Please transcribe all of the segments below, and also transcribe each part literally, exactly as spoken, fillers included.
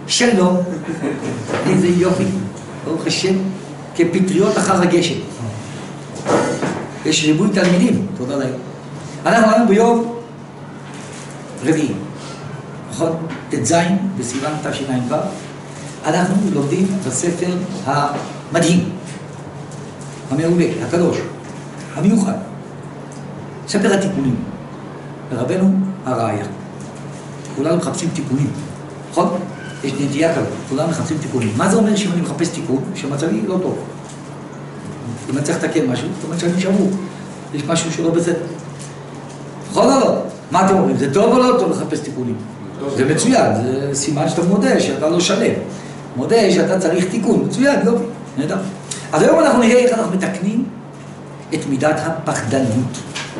שלום. איזה יופי, ברוך השם, כפטריות אחר הגשם. יש ריבוי תלמידים, תודה להם. אנחנו היינו ביום רביעי, נכון? ט"ז בסיוון תשע"ו. אנחנו לומדים בספר המדהים, המעולה, הקדוש, המיוחד, ספר התיקונים. לרבנו הראיה. כולנו מחפשים תיקונים, נכון? יש נטייה כזאת, כולנו מחפשים תיקונים. מה זה אומר שאם אני מחפש תיקון? שמצבי לא טוב. אם אני צריך לתקן משהו, זאת אומרת שאני שבור. יש משהו שלא בסדר. נכון או לא? מה אתם אומרים? זה טוב או לא טוב לחפש תיקונים? זה מצוין, זה סימן שאתה מודה שאתה לא שלם. מודה שאתה צריך תיקון, מצוין, יופי, נהדר. אז היום אנחנו נראה איך אנחנו מתקנים את מידת הפחדנות.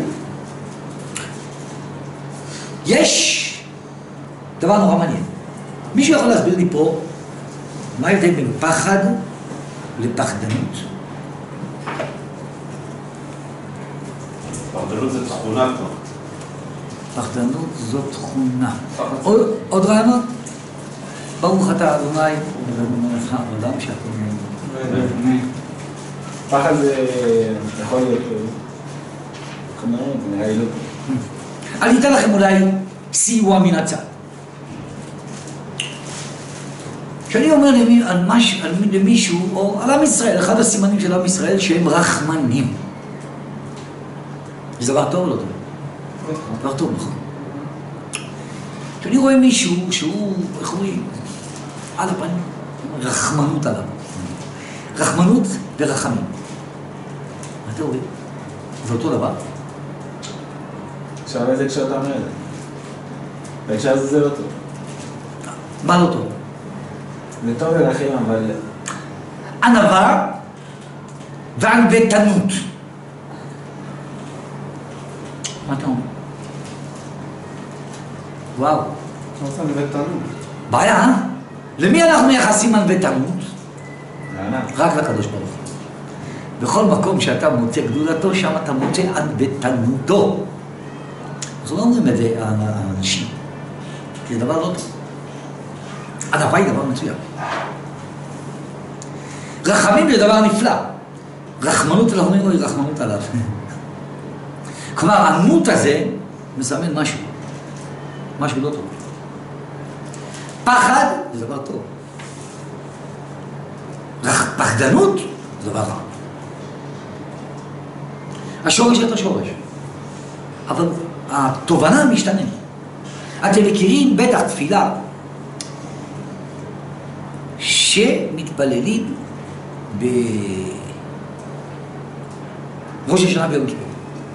יש דבר נורא מעניין. מישהו יכול להסביר לי פה מה ההבדל בין פחד לפחדנות? פחדנות זה תכונה כבר. פחדנות זו תכונה. עוד, עוד רעיונות? ברוך אתה אדוני, ולמלך העולם שהכל נהיה. פחד זה יכול להיות כנראה, זה נראה לי לא. אני אתן לכם אולי סיוע מן הצד. כשאני אומר למי, על מש, על למישהו, או על עם ישראל, אחד הסימנים של עם ישראל שהם רחמנים. זה דבר טוב או לא טוב? דבר טוב, נכון. כשאני רואה מישהו שהוא, איך אומרים, על הפנים, רחמנות עליו. רחמנות ורחמים. מה אתה רואה? זה אותו דבר? עכשיו איזה כשאתה אומר את זה? בהקשר הזה זה לא טוב. מה לא טוב? זה טוב לרחים, אבל... ענווה וענוותנות. מה אתה אומר? וואו. אתה עושה ענוותנות. בעיה, אה? למי אנחנו מייחסים ענוותנות? לענה. רק לקדוש ברוך הוא. בכל מקום שאתה מוצא גדולתו, שם אתה מוצא ענוותנותו. אז לא אומרים את זה האנשים. זה דבר לא טוב. ענווה היא דבר מצוין. רחמים זה דבר נפלא. רחמנות, אנחנו אומרים לו, היא רחמנות עליו. כלומר, הענות הזה מסמן משהו. משהו לא טוב. פחד זה דבר טוב. פחדנות זה דבר רע. השורש את השורש. אבל התובנה משתנה. אתם מכירים בטח תפילה שמתפללים בראש השנה ביום כיפור.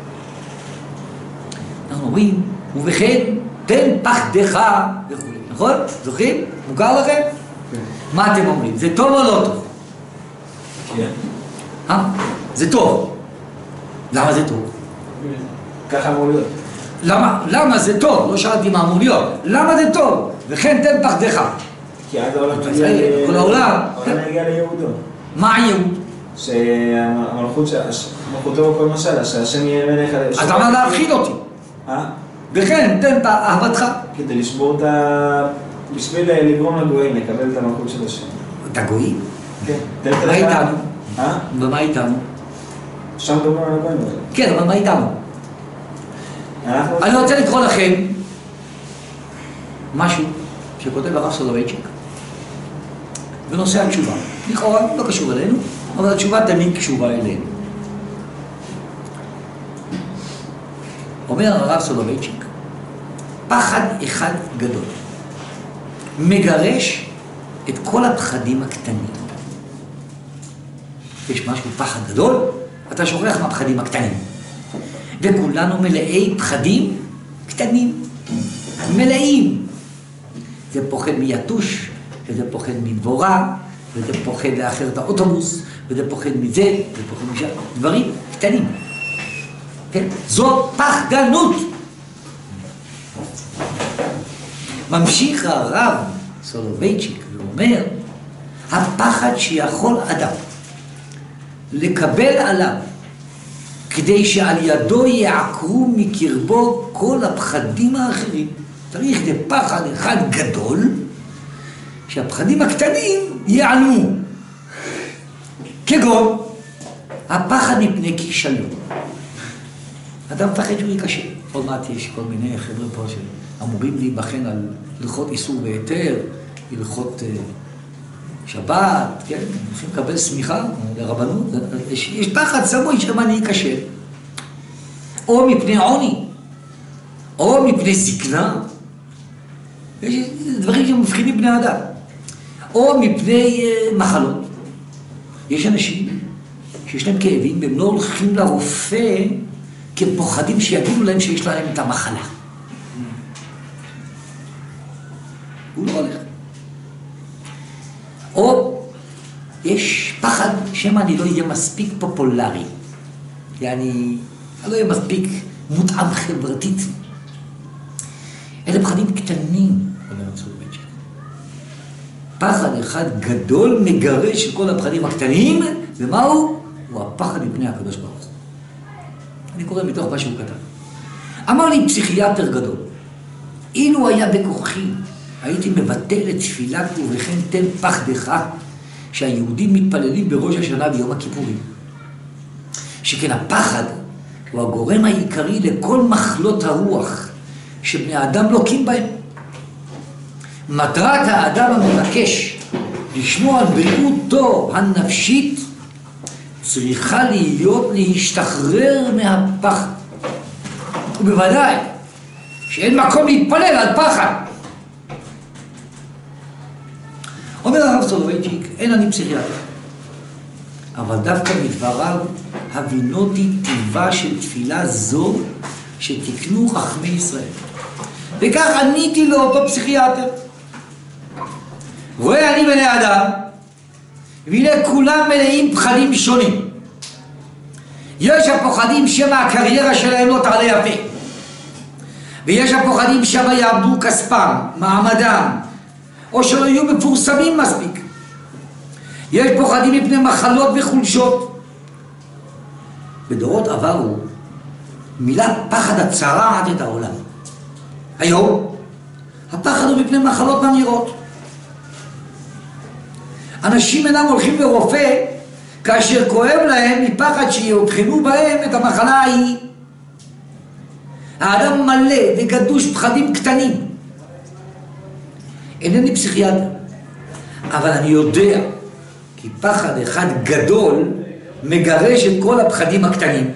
אנחנו אומרים, ובכן תן פחדך וכו'. נכון? זוכרים? מוכר לכם? כן. מה אתם אומרים? זה טוב או לא טוב? כן. אה? זה טוב. למה זה טוב? ככה אמור להיות. למה? למה זה טוב? לא שאלתי מה אמור להיות. למה זה טוב? וכן תן פחדך. כי אז העולם מגיע ל... כל העולם. העולם מגיע ליהודו. מה הייעוד? שהמלכות, מלכותו בכל משל, שהשם יהיה מלך עליהם. אז למה להפחיד אותי? אה? וכן תן את אהבתך. כדי לשבור את ה... בשביל לגרום לגויים, לקבל את המלכות של השם. את הגויים? כן. מה איתנו? אה? ומה איתנו? שם מדברים על הגויים. כן, אבל מה איתנו? אני רוצה לקרוא לכם משהו שכותב הרב סולובייצ'יק בנושא התשובה. לכאורה לא קשור אלינו, אבל התשובה תמיד קשורה אלינו. אומר הרב סולובייצ'יק, פחד אחד גדול מגרש את כל הפחדים הקטנים. יש משהו פחד גדול, אתה שוכח מהפחדים הקטנים. וכולנו מלאי פחדים קטנים, מלאים. זה פוחד מיתוש, וזה פוחד מדבורה, וזה פוחד לאחר את האוטובוס, וזה פוחד מזה, וזה פוחד משם, דברים קטנים. כן? זו פחדנות. ממשיך הרב סולובייצ'יק ואומר, הפחד שיכול אדם לקבל עליו, כדי שעל ידו יעקרו מקרבו כל הפחדים האחרים. צריך לפחד אחד גדול, שהפחדים הקטנים ייעלמו. כגון, הפחד מפני כישלון. אדם מפחד שהוא ייכשל. עוד מעט יש כל מיני חבר'ה פה שאמורים להיבחן על הלכות איסור והיתר, הלכות uh, שבת, כן? הולכים לקבל סמיכה לרבנות. יש, יש פחד סמוי שמה אני ייכשל. או מפני עוני, או מפני זקנה. יש דברים שמבחינים בני אדם. או מפני uh, מחלות. יש אנשים שיש להם כאבים, והם לא הולכים לרופא כי הם פוחדים שיגידו להם שיש להם את המחלה. הוא לא הולך. או יש פחד שמא אני לא אהיה מספיק פופולרי. יעני, אני לא אהיה מספיק מותאם חברתית. אלה פחדים קטנים. פחד אחד גדול מגרש את כל הפחדים הקטנים, ומהו? הוא הפחד מפני הקדוש ברוך הוא. אני קורא מתוך מה שהוא כתב. אמר לי פסיכיאטר גדול, אילו היה בכוחי, הייתי מבטל את תפילת ובכן תן פחדך, שהיהודים מתפללים בראש השנה ביום הכיפורים. שכן הפחד הוא הגורם העיקרי לכל מחלות הרוח שבני האדם לוקים בהם. מטרת האדם המבקש לשמור על בריאותו הנפשית צריכה להיות להשתחרר מהפחד. ובוודאי שאין מקום להתפלל על פחד. אומר הרב סולובייצ'יק, אין אני פסיכיאטר, אבל דווקא מדבריו הבינותי טיבה של תפילה זו שתקנו חכמי ישראל. וכך עניתי לאותו פסיכיאטר. רואה אני בני אדם, והנה כולם מלאים פחדים שונים. יש הפוחדים שמא הקריירה שלהם לא תעלה יפה. ויש הפוחדים שמא יאבדו כספם, מעמדם, או שלא יהיו מפורסמים מספיק. יש פוחדים מפני מחלות וחולשות. בדורות עברו, מילת פחד הצרעת את העולם. היום, הפחד הוא מפני מחלות ממאירות. אנשים אינם הולכים לרופא כאשר כואב להם מפחד שיאובחנו בהם את המחלה ההיא. האדם מלא וגדוש פחדים קטנים. אינני פסיכיאטר, אבל אני יודע כי פחד אחד גדול מגרש את כל הפחדים הקטנים.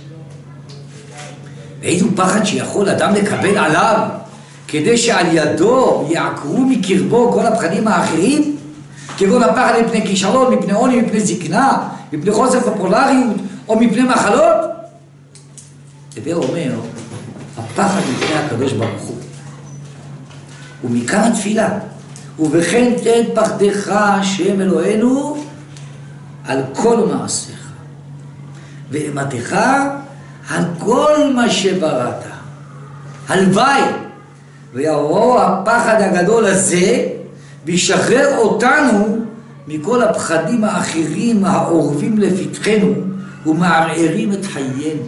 ואיזו פחד שיכול אדם לקבל עליו כדי שעל ידו יעקרו מקרבו כל הפחדים האחרים, כגון הפחד מפני כישלון, מפני עוני, מפני זקנה, מפני חוסר פופולריות או מפני מחלות. דבר אומר, הפחד מפני הקדוש ברוך הוא. ומכאן התפילה, ובכן תן פחדך השם אלוהינו על כל מעשיך, ואימתך על כל מה שבראת. הלוואי ויבוא הפחד הגדול הזה וישחרר אותנו מכל הפחדים האחרים העורבים לפתחנו ומערערים את חיינו.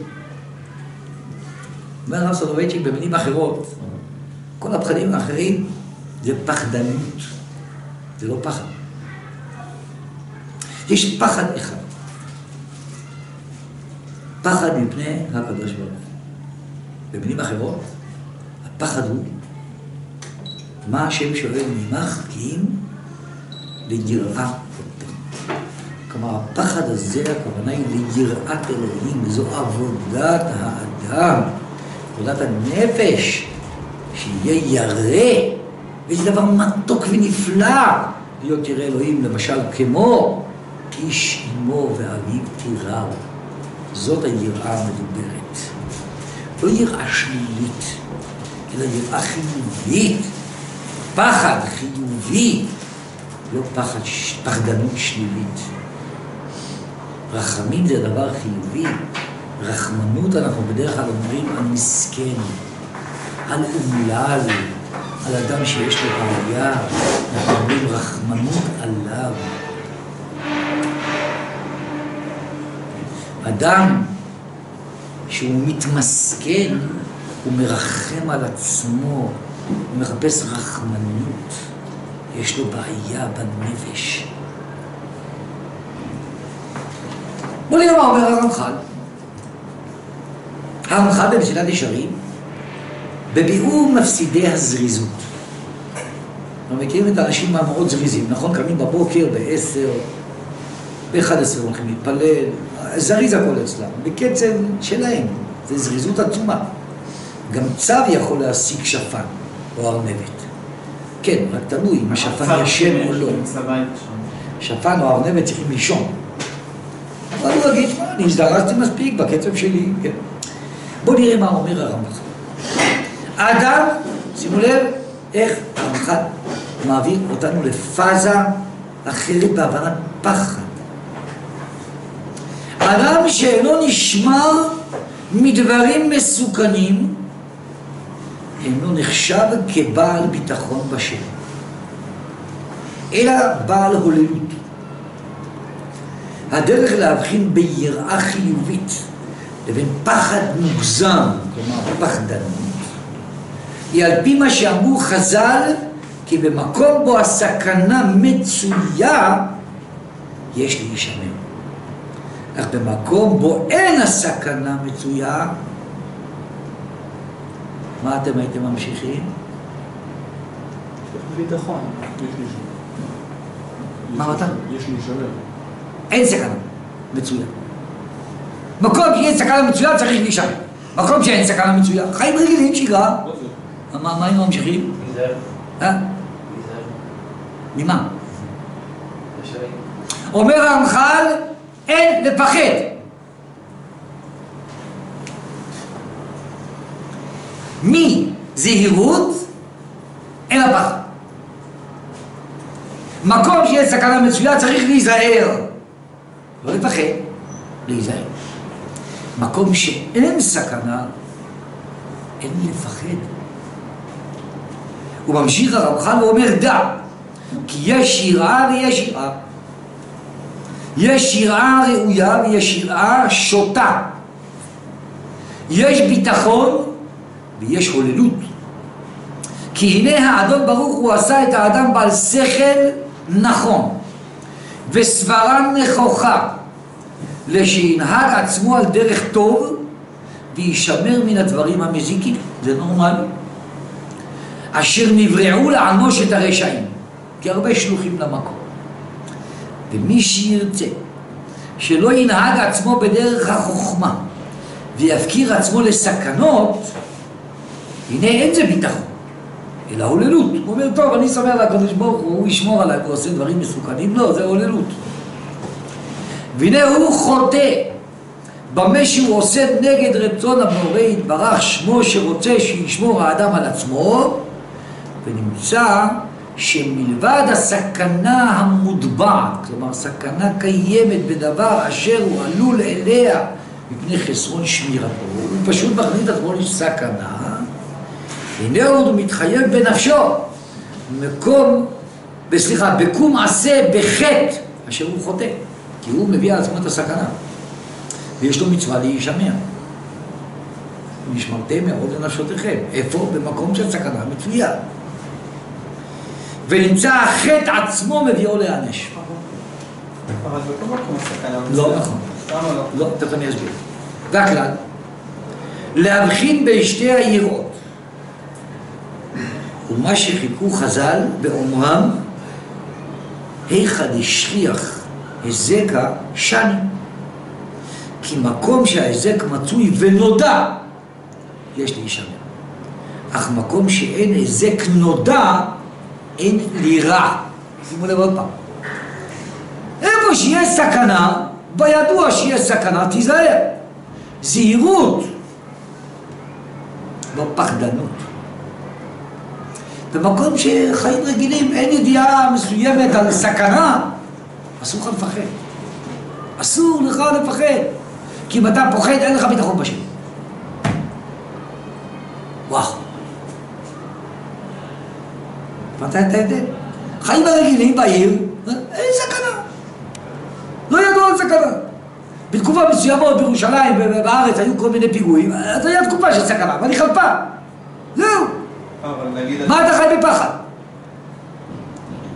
אומר הרב סולובייצ'יק במילים אחרות, כל הפחדים האחרים זה פחדנות, זה לא פחד. יש פחד אחד, פחד מפני הקדוש ברוך הוא. במילים אחרות, הפחד הוא מה השם שואל ממך כי אם ליראה אותו. כלומר, הפחד הזה, הכוונה היא ליראת אלוהים, זו עבודת האדם, עבודת הנפש, שיהיה ירא, וזה דבר מתוק ונפלא להיות ירא אלוהים, למשל כמו איש אמו ואביו תיראו. זאת היראה המדוברת. לא יראה שלילית, אלא יראה חיובית. פחד חיובי, לא פחד, פחדנות שלילית. רחמים זה דבר חיובי. רחמנות אנחנו בדרך כלל אומרים על מסכן, על אומלל, על אדם שיש לו בעיה, אנחנו אומרים רחמנות עליו. אדם שהוא מתמסכן, הוא מרחם על עצמו, הוא מחפש רחמנות. יש לו בעיה בנפש. בוא נראה מה אומר הרמח"ל. הרמח"ל במסילת ישרים, בביאור מפסידי הזריזות. אנחנו מכירים את האנשים המאוד זריזים, נכון? קמים בבוקר, בעשר, באחד עשרה הולכים להתפלל, זריז הכל אצלם, בקצב שלהם, זה זריזות עצומה. גם צו יכול להשיג שפן או ארנבת. כן, רק תלוי אם השפן ישן או לא. שפן או ארנבת צריכים לישון. אבל הוא יגיד, שמע, אני הזדרזתי מספיק בקצב שלי, כן. בואו נראה מה אומר הרמח"ל. האדם, שימו לב, איך הרמח"ל מעביר אותנו לפאזה אחרת בהבנת פחד. האדם שאינו נשמר מדברים מסוכנים, אינו נחשב כבעל ביטחון בשם, אלא בעל הוללות. הדרך להבחין ביראה חיובית לבין פחד מוגזם, כלומר פחדנות, היא על פי מה שאמרו חז"ל, כי במקום בו הסכנה מצויה, יש להישמר. אך במקום בו אין הסכנה מצויה, מה אתם הייתם ממשיכים? ביטחון. מה אמרת? יש להישמר. אין סכנה מצויה. מקום שאין סכנה מצויה צריך להישמר. מקום שאין סכנה מצויה, חיים רגילים, שגרה. מה היינו ממשיכים? להיזהר. אה? להיזהר. ממה? ישרים. אומר הרמח"ל, אין לפחד. מזהירות אין הפחד. מקום שיש סכנה מצויה צריך להיזהר. לא לפחד, להיזהר. מקום שאין סכנה, אין לפחד. הוא ממשיך הרמח"ל ואומר, דע, כי יש יראה ויש יראה. יש יראה ראויה ויש יראה שוטה. יש ביטחון ויש הוללות. כי הנה האדון ברוך הוא עשה את האדם בעל שכל נכון וסברה נכוחה, לשינהג עצמו על דרך טוב וישמר מן הדברים המזיקים. זה נורמלי. אשר נבראו לענוש את הרשעים, כי הרבה שלוחים למקום. ומי שירצה שלא ינהג עצמו בדרך החוכמה ויפקיר עצמו לסכנות, הנה אין זה ביטחון, אלא הוללות. הוא אומר, טוב, אני סומך לקדוש ברוך הוא, הוא ישמור עליי ועושה דברים מסוכנים. לא, זה הוללות. והנה הוא חוטא במה שהוא עושה נגד רצון הבורא יתברך שמו, שרוצה שישמור האדם על עצמו, ונמצא שמלבד הסכנה המודבעת, כלומר סכנה קיימת בדבר אשר הוא עלול אליה מפני חסרון שמירתו, הוא פשוט מכניס את עצמו לסכנה, הנה הוא מתחייב בנפשו מקום, בסליחה, בקום עשה בחטא אשר הוא חוטא, כי הוא מביא על עצמו את הסכנה ויש לו מצווה להישמר. נשמרתם מאוד לנפשותיכם. איפה? במקום של סכנה מצויה. ונמצא החטא עצמו מביאו להענש. אבל בכל מקום הסכנה לא נכון. למה לא? לא, תכף אני אסביר. והכלל, להבחין בין שתי היראות, ומה שחיכו חז"ל באומרם, היכא דשכיח היזקה שני. כי מקום שההיזק מצוי ונודע, יש להישמר. אך מקום שאין היזק נודע, אין לירא. שימו לב עוד פעם. איפה שיש סכנה, בידוע שיש סכנה, תיזהר. זהירות, לא פחדנות. במקום שחיים רגילים אין ידיעה מסוימת על סכנה, אסור לך לפחד. אסור לך לפחד. כי אם אתה פוחד, אין לך ביטחון בשם. וואו. הבנת את ההבדל? חיים הרגילים בעיר, אין סכנה. לא ידעו על סכנה. בתקופה מסוימות בירושלים ובארץ היו כל מיני פיגועים, אז היה תקופה של סכנה, אבל היא חלפה. זהו. אבל נגיד... מה אתה חי בפחד?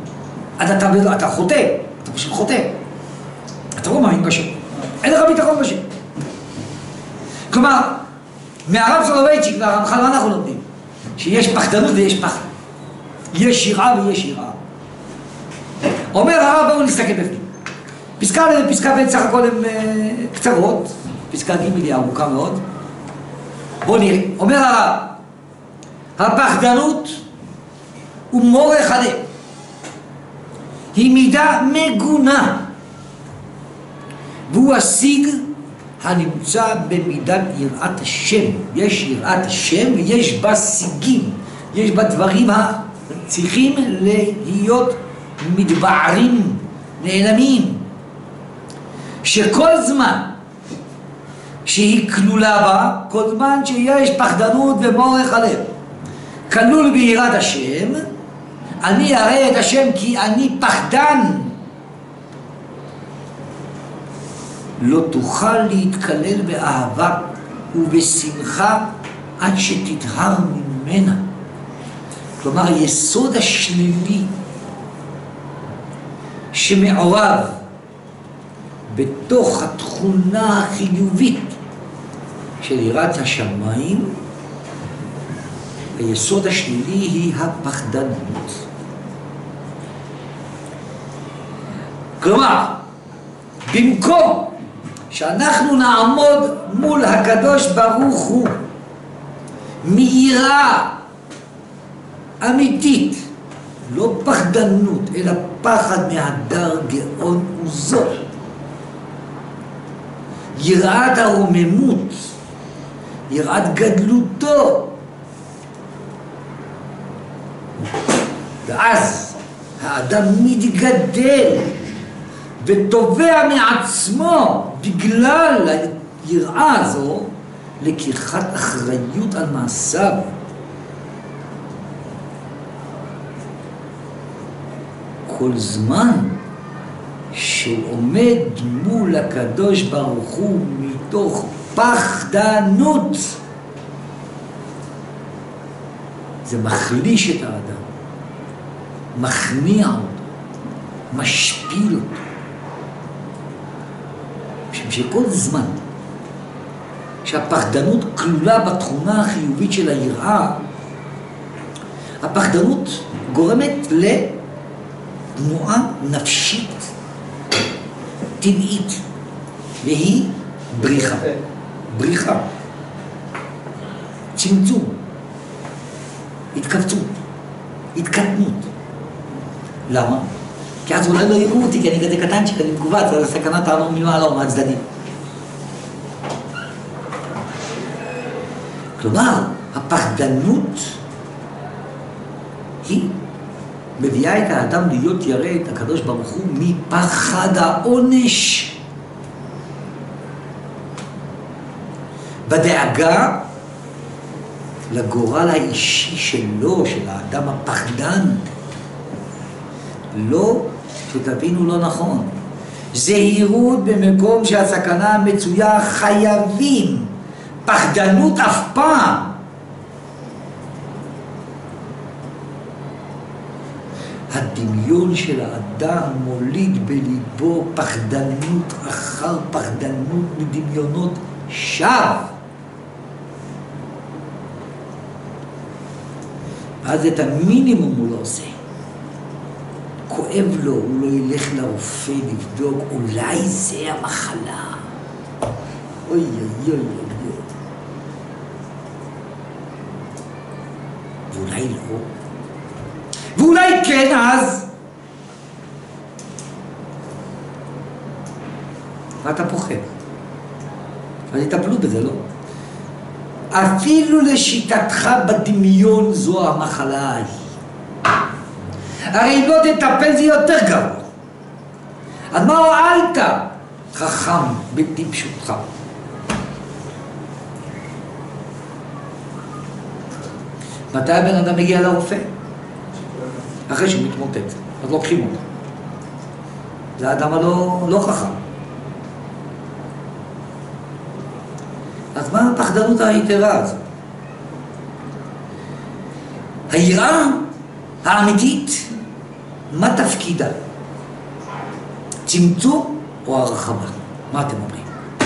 אז אתה, אתה חוטא, אתה פשוט חוטא. אתה לא מאמין בשם. אין לך ביטחון בשם. כלומר, מהרב סולובייצ'יק והרמח"ל מה אנחנו לומדים? שיש פחדנות ויש פחד. יש יראה ויש יראה. אומר הרב, בואו נסתכל בפנים. פסקה א' ופסקה ב' סך הכל הן uh, קצרות, פסקה ג' היא ארוכה מאוד. בואו נראה. אומר הרב, הפחדנות ומורך הלב היא מידה מגונה, והוא השיג הנמצא במידת יראת השם. יש יראת השם ויש בה שיגים, יש בה דברים צריכים להיות מתבערים, נעלמים, שכל זמן שהיא כלולה בה, כל זמן שיש פחדנות ומורך הלב כלול ביראת השם, אני אראה את השם כי אני פחדן, לא תוכל להתקלל באהבה ובשמחה עד שתטהר ממנה. כלומר, היסוד השלילי שמעורב בתוך התכונה החיובית של יראת השמיים, היסוד השלילי היא הפחדנות. כלומר, במקום שאנחנו נעמוד מול הקדוש ברוך הוא מיראה אמיתית, לא פחדנות, אלא פחד מהדר גאון וזול, יראת הרוממות, יראת גדלותו, ואז האדם מתגדל ותובע מעצמו בגלל היראה הזו לקיחת אחריות על מעשיו. כל זמן שהוא עומד מול הקדוש ברוך הוא מתוך פחדנות, זה מחליש את האדם, מכניע אותו, משפיל אותו. משום שכל זמן שהפחדנות כלולה בתכונה החיובית של היראה, הפחדנות גורמת לתנועה נפשית טבעית, והיא בריחה, בריחה, צמצום, התכווצות, התקטנות. למה? כי אז אולי לא יראו אותי, כי אני כזה קטנצ'יק, אני מכווץ, אז הסכנה תעבור ממעלה או מהצדדים. כלומר, הפחדנות היא מביאה את האדם להיות ירא את הקדוש ברוך הוא מפחד העונש. בדאגה לגורל האישי שלו, של האדם הפחדן. לא, שתבינו לא נכון. זהירות במקום שהסכנה מצויה, חייבים. פחדנות אף פעם. הדמיון של האדם מוליד בליבו פחדנות אחר פחדנות מדמיונות שווא. אז את המינימום הוא לא עושה. כואב לו, הוא לא ילך לרופא לבדוק, אולי זה המחלה. אוי אוי אוי אוי. ואולי לא. ואולי כן אז. ואתה פוחד. אז יטפלו בזה, לא? אפילו לשיטתך בדמיון זו המחלה ההיא. הרי אם לא תטפל זה יותר גרוע. אז מה הועלת? חכם בטיפשותך. מתי הבן אדם מגיע לרופא? אחרי שהוא מתמוטט, אז לוקחים אותו. זה האדם הלא לא חכם. אז מה הפחדנות היתרה הזאת? היראה האמיתית מה תפקידה? צמצום או הרחבה? מה אתם אומרים?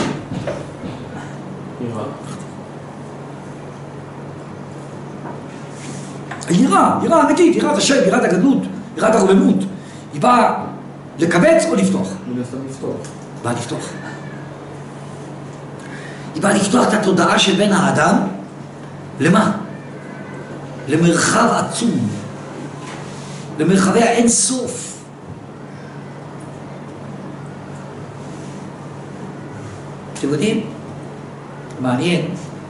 יראה, יראה אמיתית, יראת השם, יראת הגדלות, יראת הרוממות. היא באה לקבץ או לפתוח? מן הסתם לפתוח. באה לפתוח. היא באה לפתוח את התודעה של בן האדם, למה? למרחב עצום, למרחבי האין סוף. אתם יודעים? מעניין.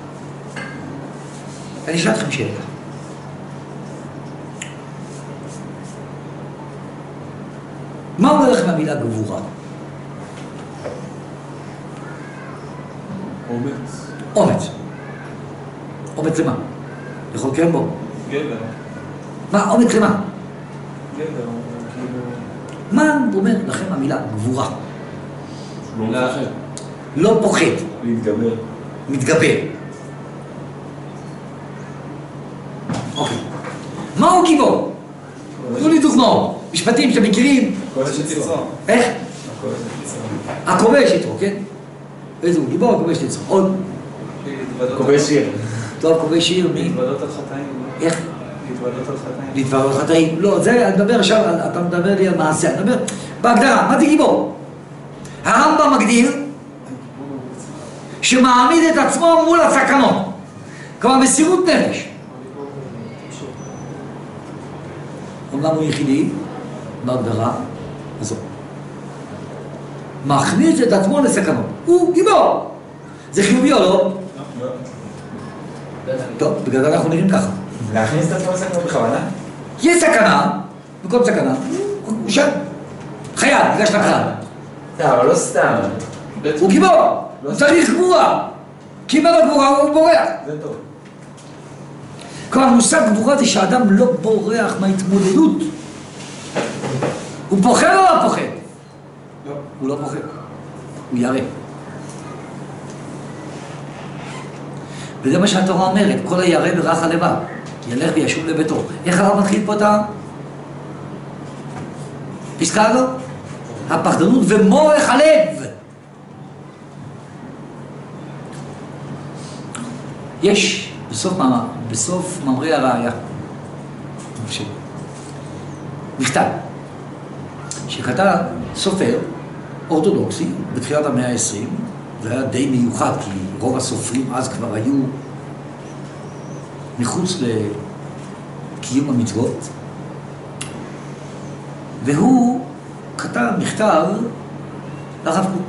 אני אשאל אתכם שאלה. מה אומר לכם המילה גבורה? אומץ. אומץ. אומץ למה? יכול כן בו. גבר. מה? אומץ למה? גבר, כאילו... מה אומר לכם המילה גבורה? לא מפחד. לא פוחד, להתגבר. מתגבר. אוקיי. מהו גיבור? תנו לי דוגמאות. משפטים שאתם מכירים. כובש את יצרו. איך? הכובש את יצרו. הכובש יתרו, כן? איזה הוא גיבור, הכובש יתרו. עוד. כובש עיר. טוב, כובש עיר, מי? להתוודות על חטאים. איך? להתוודות על חטאים. להתוודות על חטאים. לא, זה, אני מדבר עכשיו, אתה מדבר לי על מעשה. אני מדבר, בהגדרה, מה זה גיבור? הרמב"ם מגדיר שמעמיד את עצמו מול הסכנות. כלומר, מסירות נפש. אומנם הוא יחידי, בהגדרה הזאת. מכניס את עצמו לסכנות. הוא גיבור. זה חיובי או לא? טוב, בגלל זה אנחנו נראים ככה. להכניס את עצמו לסכנות בכוונה? יש סכנה, במקום סכנה, הוא שם. חייל, ניגש לקהל. אבל לא סתם. הוא גיבור, הוא צריך גבורה. כי אם אין לו גבורה הוא בורח. זה טוב. כלומר, מושג גבורה זה שהאדם לא בורח מההתמודדות. הוא פוחד או לא פוחד? לא. הוא לא פוחד. הוא ירא. וזה מה שהתורה אומרת, כל הירא ורך הלבב, ילך וישוב לביתו. איך הרב מתחיל פה את הפסקה הזו? הפחדנות ומורך הלב. יש בסוף, בסוף מאמרי הראיה, מכתב, שכתב סופר אורתודוקסי בתחילת המאה העשרים, זה היה די מיוחד, כי רוב הסופרים אז כבר היו מחוץ לקיום המצוות, והוא כתב מכתב לרב קוק.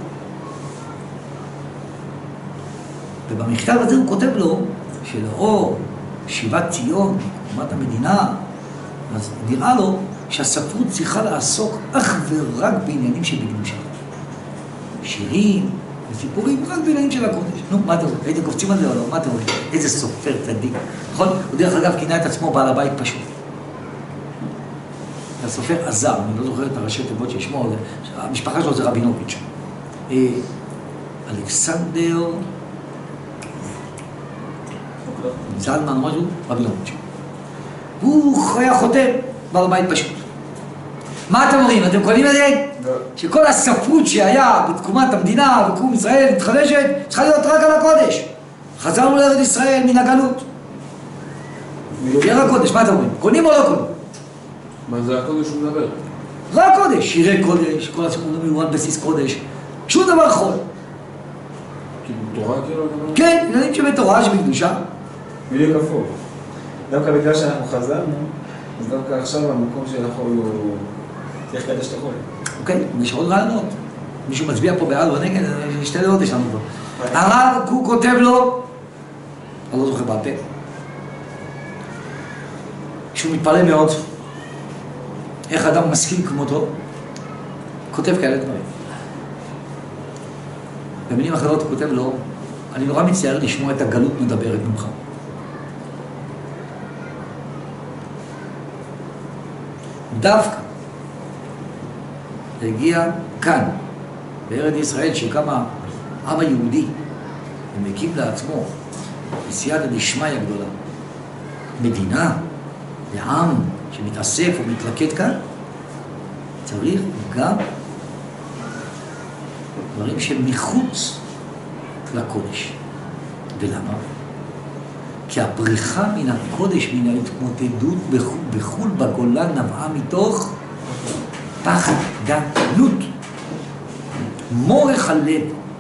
ובמכתב הזה הוא כותב לו שלאור שיבת ציון, תקומת המדינה, אז נראה לו שהספרות צריכה לעסוק אך ורק בעניינים שבקדושה. שירים וסיפורים, רק בעניינים של הקודש. נו, מה אתה רואה? הייתם קופצים על זה או לא? מה אתה רואה? איזה סופר צדיק. נכון? הוא דרך אגב כינה את עצמו בעל הבית פשוט. הסופר עזר, אני לא זוכר את הראשי תיבות ששמו, המשפחה שלו זה רבינוביץ'. אלכסנדר זלמן, משהו, רבינוביץ'. הוא היה חותם בעל הבית פשוט. מה אתם אומרים? אתם קוראים את זה? שכל הספרות שהיה בתקומת המדינה וקום ישראל מתחדשת צריכה להיות רק על הקודש. חזרנו לארץ ישראל מן הגלות. ירא הקודש, מה אתם אומרים? קונים או לא קונים? מה זה הקודש שהוא מדבר? רק קודש, שירי קודש, כל הסיפור מיועד בסיס קודש, שום דבר חול. כאילו תורה כאילו? כן, עניינים שבתורה שבקדושה. בדיוק הפוך. דווקא בגלל שאנחנו חזרנו, אז דווקא עכשיו המקום של החול הוא צריך לקדש את החול. אוקיי, יש עוד רעיונות. מישהו מצביע פה בעד או נגד, שתי דעות יש לנו פה. הרב הוא כותב לו, אני לא זוכר בעל פה, כשהוא מתפלא מאוד, איך אדם משכיל כמותו, כותב כאלה דברים. במילים אחרות הוא כותב לו, אני נורא מצטער לשמוע את הגלות מדברת ממך. דווקא זה הגיע כאן, בארץ ישראל, שקם העם היהודי ומקים לעצמו בסייעתא דשמיא גדולה, מדינה ועם שמתאסף ומתלכד כאן, צריך גם דברים שמחוץ לקודש. ולמה? כי הבריחה מן הקודש, מן ההתמודדות בחול בגולה, נבעה מתוך פחד, דעתנות, מורך הלב.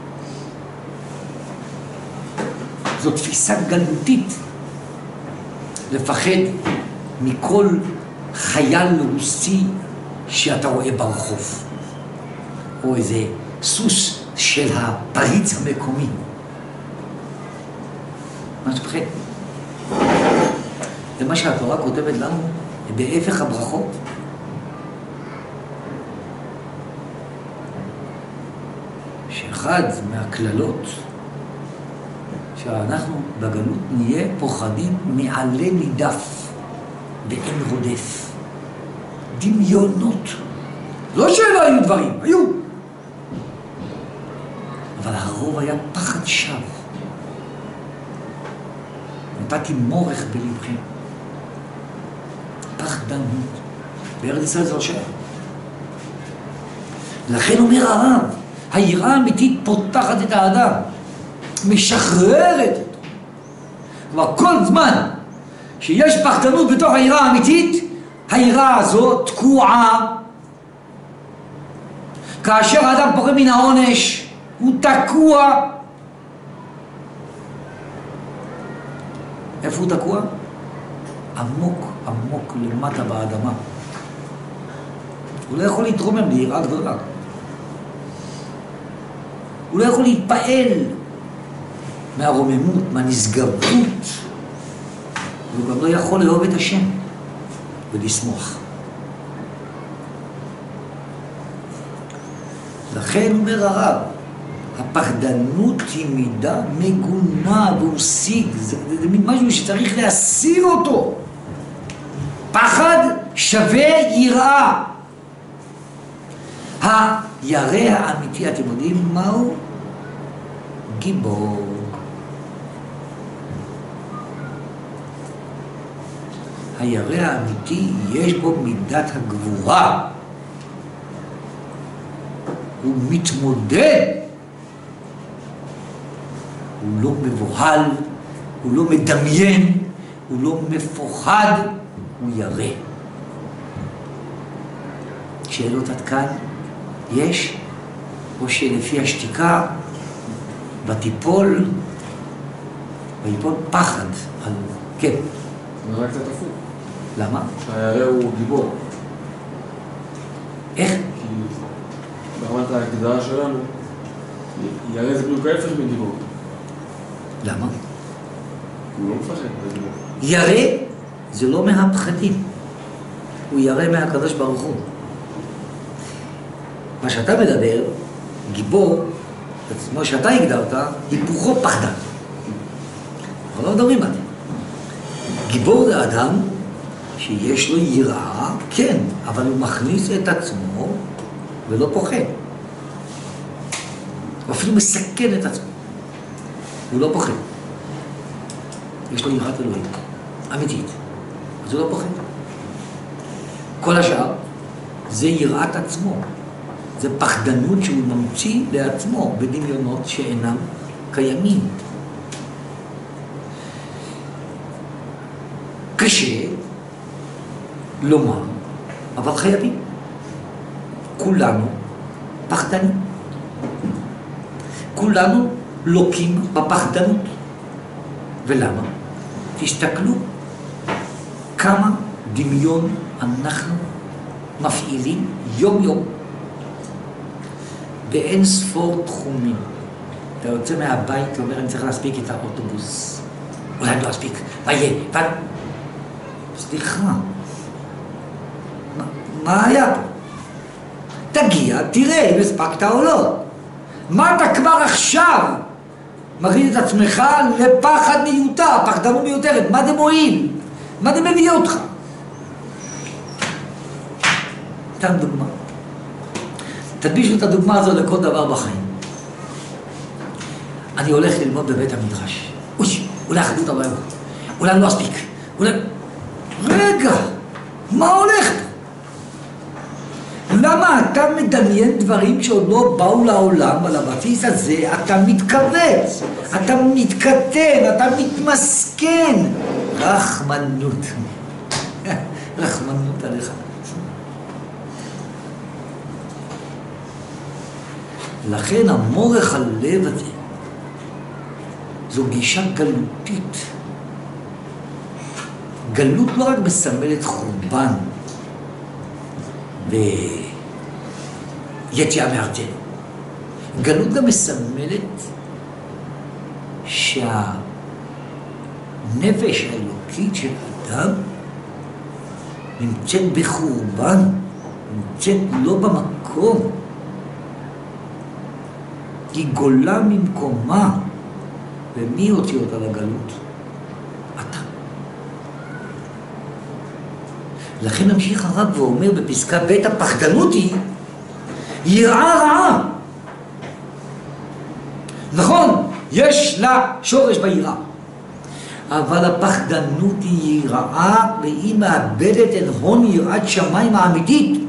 זו תפיסה גלותית, לפחד מכל חייל רוסי שאתה רואה ברחוב, או איזה סוס של הפריץ המקומי. מה שפחד? זה מה שהתורה כותבת לנו בהפך הברכות. שאחד מהכללות שאנחנו בגלות נהיה פוחדים מעלה נידף ואין רודף. דמיונות. לא שלא היו דברים, היו. אבל הרוב היה פחד שווא. נתתי מורך בלבכם. פחדנות. בארץ ישראל זה לא שייך. לכן אומר הרב, היראה האמיתית פותחת את האדם, משחררת אותו. כלומר, כל זמן שיש פחדנות בתוך היראה האמיתית, היראה הזאת תקועה. כאשר האדם פוחד מן העונש, הוא תקוע. איפה הוא תקוע? עמוק, עמוק למטה באדמה. הוא לא יכול להתרומם ליראה גדולה. הוא לא יכול להתפעל מהרוממות, מהנשגבות. הוא גם לא יכול לאהוב את השם ולשמוח. לכן אומר הרב, הפחדנות היא מידה מגונה והוא שיג, זה, זה משהו שצריך להסיר אותו. פחד שווה יראה. הירא האמיתי, אתם יודעים מהו? גיבור. הירא האמיתי יש בו מידת הגבורה. הוא מתמודד. הוא לא מבוהל, הוא לא מדמיין, הוא לא מפוחד, הוא ירא. שאלות עד כאן יש, או שלפי השתיקה ותיפול, ויפול פחד. על... כן. זה רק קצת הפוך. למה? שהירא הוא גיבור. איך? כי ברמת ההגדרה שלנו, ירא זה בדיוק ההפך מגיבור. למה? הוא לא מפחד. ירא זה לא מהפחדים, הוא ירא מהקדוש ברוך הוא. מה שאתה מדבר, גיבור, כמו שאתה הגדרת, היפוכו פחדן. אנחנו לא מדברים על זה. גיבור זה אדם שיש לו יראה, כן, אבל הוא מכניס את עצמו ולא פוחד. הוא אפילו מסכן את עצמו. הוא לא פוחד. יש לו יראת אלוהים, אמיתית. אז הוא לא פוחד. כל השאר זה יראת עצמו. זה פחדנות שהוא ממציא לעצמו בדמיונות שאינם קיימים. קשה לומר, אבל חייבים. כולנו פחדנים. כולנו לוקים בפחדנות. ולמה? תסתכלו כמה דמיון אנחנו מפעילים יום יום באין ספור תחומים. אתה יוצא מהבית ואומר, אני צריך להספיק את האוטובוס. אולי אני לא אספיק. מה יהיה? מה... סליחה. מה, מה היה פה? תגיע, תראה אם הספקת או לא. מה אתה כבר עכשיו מרגיש את עצמך לפחד מיותר, פחדנות מיותרת? מה זה מועיל? מה זה מביא אותך? תן דוגמה. תדבישו את הדוגמה הזו לכל דבר בחיים. אני הולך ללמוד בבית המדרש. אוי, אולי אחדות הבעיה. אולי אני לא אספיק. אולי... רגע, מה הולך פה? למה אתה מדמיין דברים שעוד לא באו לעולם, על הבסיס הזה אתה מתכווץ, אתה מתקטן, אתה מתמסכן. רחמנות. רחמנות עליך. לכן המורך הלב הזה זו גישה גלותית. גלות לא רק מסמלת חורבן ויציאה מארצנו. גלות גם מסמלת שהנפש האלוקית של אדם נמצאת בחורבן, נמצאת לא במקום. היא גולה ממקומה. ומי הוציא אותה לגלות? אתה. לכן ממשיך הרב ואומר בפסקה ב' הפחדנות היא יראה רעה. נכון, יש לה שורש ביראה. אבל הפחדנות היא יראה והיא מאבדת את הון יראת שמיים האמיתית.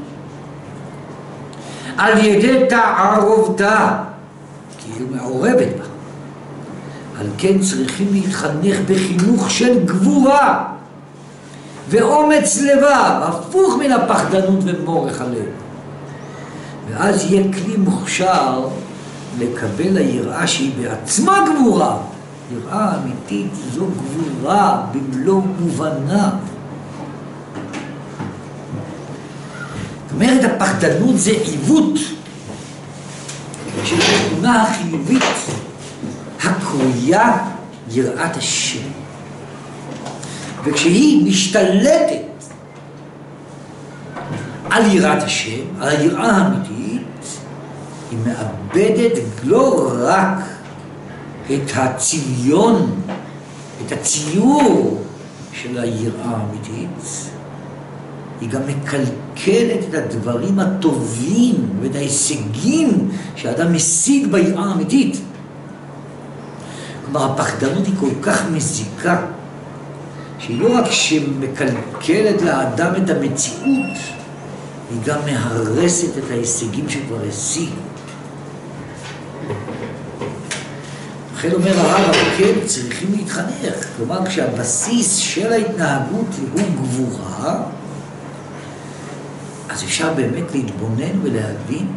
על ידי תערובתה. כי היא מעורבת בה. על כן צריכים להתחנך בחינוך של גבורה ואומץ לבב, הפוך מן הפחדנות ומורך הלב. ואז יהיה כלי מוכשר לקבל היראה שהיא בעצמה גבורה. יראה אמיתית זו גבורה במלוא מובנה. זאת אומרת, הפחדנות זה עיוות של התכונה החיובית הקרויה יראת השם. וכשהיא משתלטת על יראת השם, על היראה האמיתית, היא מאבדת לא רק את הצליון, את הציור של היראה האמיתית, היא גם מקלקלת את הדברים הטובים ואת ההישגים שהאדם משיג ביראה האמיתית. כלומר, הפחדנות היא כל כך מזיקה, שהיא לא רק שמקלקלת לאדם את המציאות, היא גם מהרסת את ההישגים שכבר השיג. לכן אומר הרב, כן, צריכים להתחנך. כלומר, כשהבסיס של ההתנהגות הוא גבורה, אז אפשר באמת להתבונן ולהבין,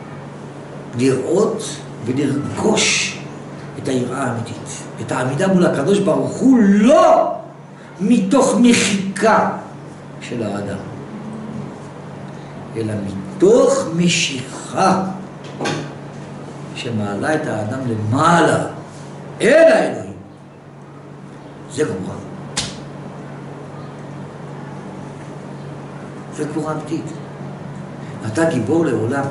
לראות ולרכוש את היראה האמיתית. את העמידה מול הקדוש ברוך הוא לא מתוך מחיקה של האדם, אלא מתוך משיכה שמעלה את האדם למעלה, אל האלוהים. זה גבורה. זה גבורה אמיתית. אתה גיבור לעולם.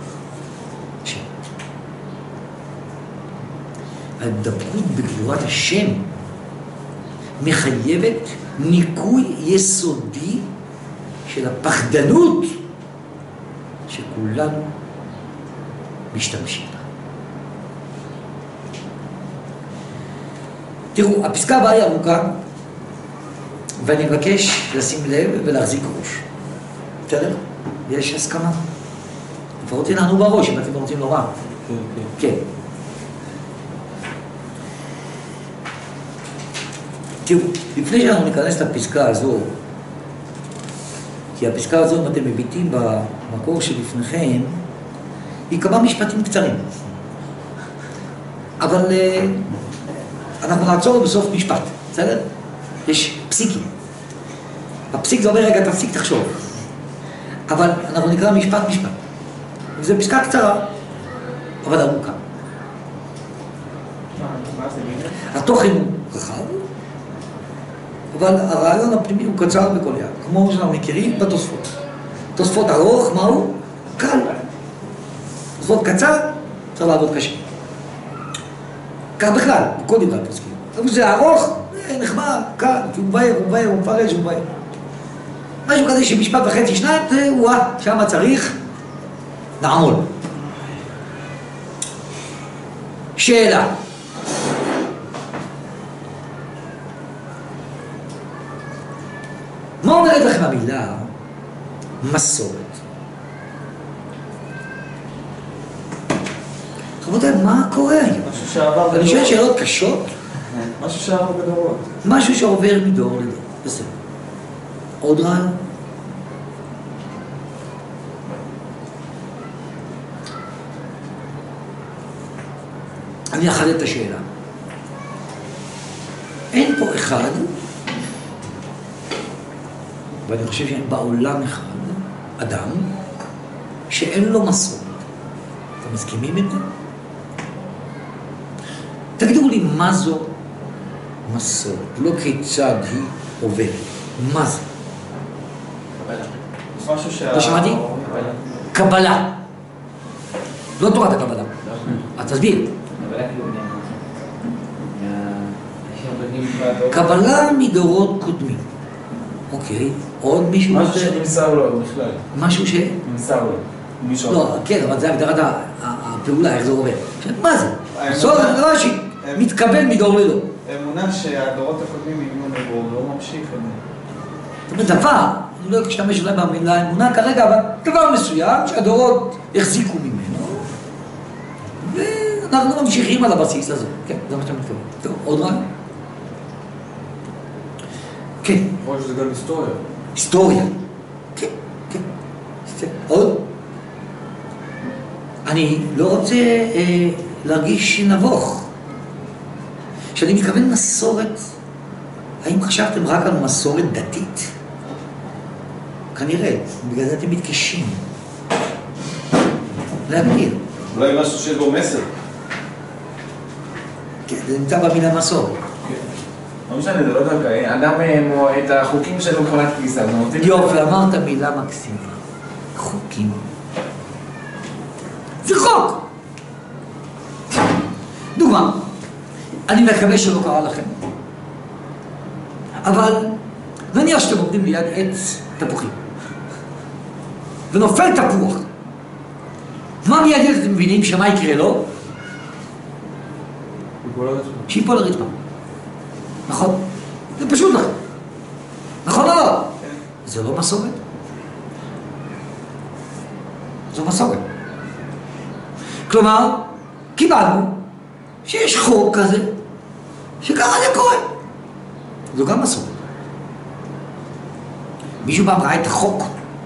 הדבקות בגבורת השם מחייבת ניקוי יסודי של הפחדנות שכולנו משתמשים בה. תראו, הפסקה הבאה היא ארוכה, ואני מבקש לשים לב ולהחזיק ראש. בסדר? יש הסכמה. לפחות תנענו בראש אם אתם רוצים לומר. כן, כן. תראו, לפני שאנחנו ניכנס לפסקה הזו, כי הפסקה הזו, אם אתם מביטים במקור שלפניכם, היא כמה משפטים קצרים. אבל אנחנו נעצור בסוף משפט, בסדר? יש פסיקים. הפסיק זה אומר, רגע, תפסיק, תחשוב. אבל אנחנו נקרא משפט משפט. וזו פסקה קצרה, אבל ארוכה. התוכן הוא רחב, אבל הרעיון הפנימי הוא קצר בכל יד, כמו שאנחנו מכירים בתוספות. תוספות ארוך, מהו? קל. תוספות קצר, צריך לעבוד קשה. כך בכלל, בכל דברי הפוסקים. אבל זה ארוך, נחמד, קל, כי הוא מבאר, הוא מבאר, הוא מפרש, הוא מבאר. משהו כזה שמשפט וחצי שניים, זה וואה, שמה צריך לעמול. שאלה. מה אומרת לכם המילה מסורת? רבותיי, מה קורה היום? משהו שעבר אני שואל בדורות. שאלות קשות, משהו שעבר בדורות. משהו שעובר מדור לדור. בסדר. עוד רעיון? אני אחדד את השאלה. אין פה אחד, ואני חושב שאין בעולם אחד, אדם, שאין לו מסורת. אתם מסכימים עם זה? תגידו לי, מה זו מסורת? לא כיצד היא עוברת. מה זה? משהו שה... לא שמעתי? קבלה. לא תורת הקבלה. אז תסביר. אבל היה כאילו מה... אנשים הקודמים כבר... קבלה מדורות קודמים. אוקיי, עוד מישהו... משהו שנמסר לו בכלל. משהו ש... נמסר לו. מישהו לא, אחר. כן, אבל זה הגדרת ה- ה- הפעולה, איך זה עובד. מה זה? האמונה- סוד רש"י, הם- מתקבל מדור לדור. אמונה שהדורות הקודמים יהיו נבוא, לא ממשיך את זה. זאת אומרת, דבר, אני לא אשתמש אולי במילה אמונה כרגע, אבל דבר מסוים שהדורות החזיקו ממנו, ואנחנו ממשיכים על הבסיס הזה. כן, זה מה שאתה מתכוון. טוב, עוד רעיון? כן, יכול להיות שזה גם היסטוריה. היסטוריה. כן, כן. עוד? אני לא רוצה אה, להרגיש נבוך. כשאני מתכוון מסורת, האם חשבתם רק על מסורת דתית? כנראה, בגלל זה אתם מתקשים. להגדיר. אולי משהו שיש בו מסר. כן, זה נמצא במילה מסורת. לא משנה, זה לא דווקא. אדם אה, את החוקים שלו מבחינת כניסה. אז נותנים- יופי, אמרת מילה מקסימה. חוקים. זה חוק! דוגמה, אני מקווה שלא קרה לכם. אבל נניח שאתם עומדים ליד עץ תפוחים, ונופל תפוח. מה מיד אתם מבינים שמה יקרה לו? שיפול לרצפה. נכון? זה פשוט לכם. נכון או לא? זה לא מסורת. זו מסורת. כלומר, קיבלנו שיש חוק כזה, שככה זה קורה. זו גם מסורת. מישהו פעם ראה את החוק?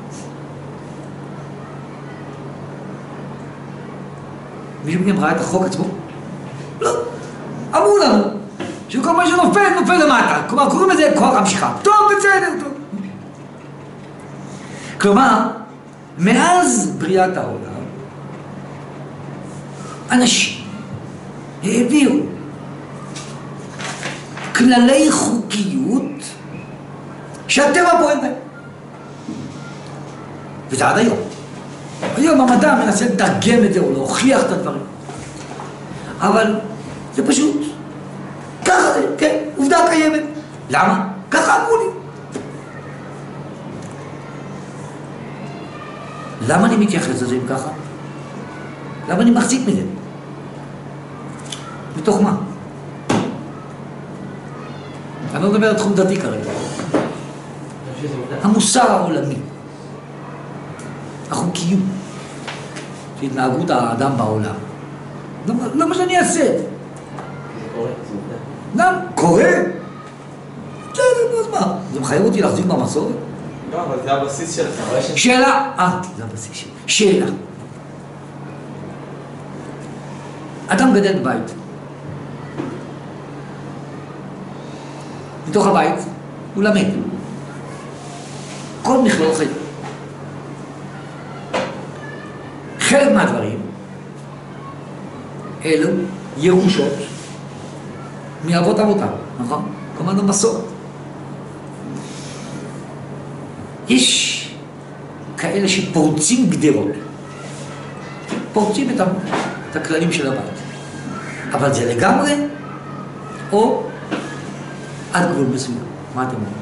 מישהו מכם ראה את החוק עצמו? לא. אמרו לנו שכל מה שנופל, נופל למטה. כלומר, קוראים לזה כוח המשיכה. טוב, בסדר, טוב. כלומר, מאז בריאת העולם, אנשים העבירו כללי חוקיות שהטבע פועל בהם. וזה עד היום. היום המדע מנסה לתרגם את זה או להוכיח את הדברים. אבל זה פשוט, ככה זה, כן, עובדה קיימת. למה? ככה אמרו לי. למה אני מתייחס לזה אם ככה? למה אני מחזיק מזה? מתוך מה? אני לא מדבר על תחום דתי כרגע. המוסר העולמי, החוקיות, התנהגות האדם בעולם. למה שאני אעשה? זה קורה, זה עובדה. גם קורה? בסדר, אז מה? זה מחייב אותי להחזיק במסורת? לא, אבל זה הבסיס שלך. שאלה, אה, זה הבסיס שלי. שאלה. אדם גדל בבית. מתוך הבית הוא למד. כל מכלול חיים. חלק מהדברים אלו ירושות מאבות אבותיו, נכון? כלומר המסורת. יש כאלה שפורצים גדרות, פורצים את, ה... את הכללים של הבית. אבל זה לגמרי או עד גבול מסוים. מה אתם אומרים?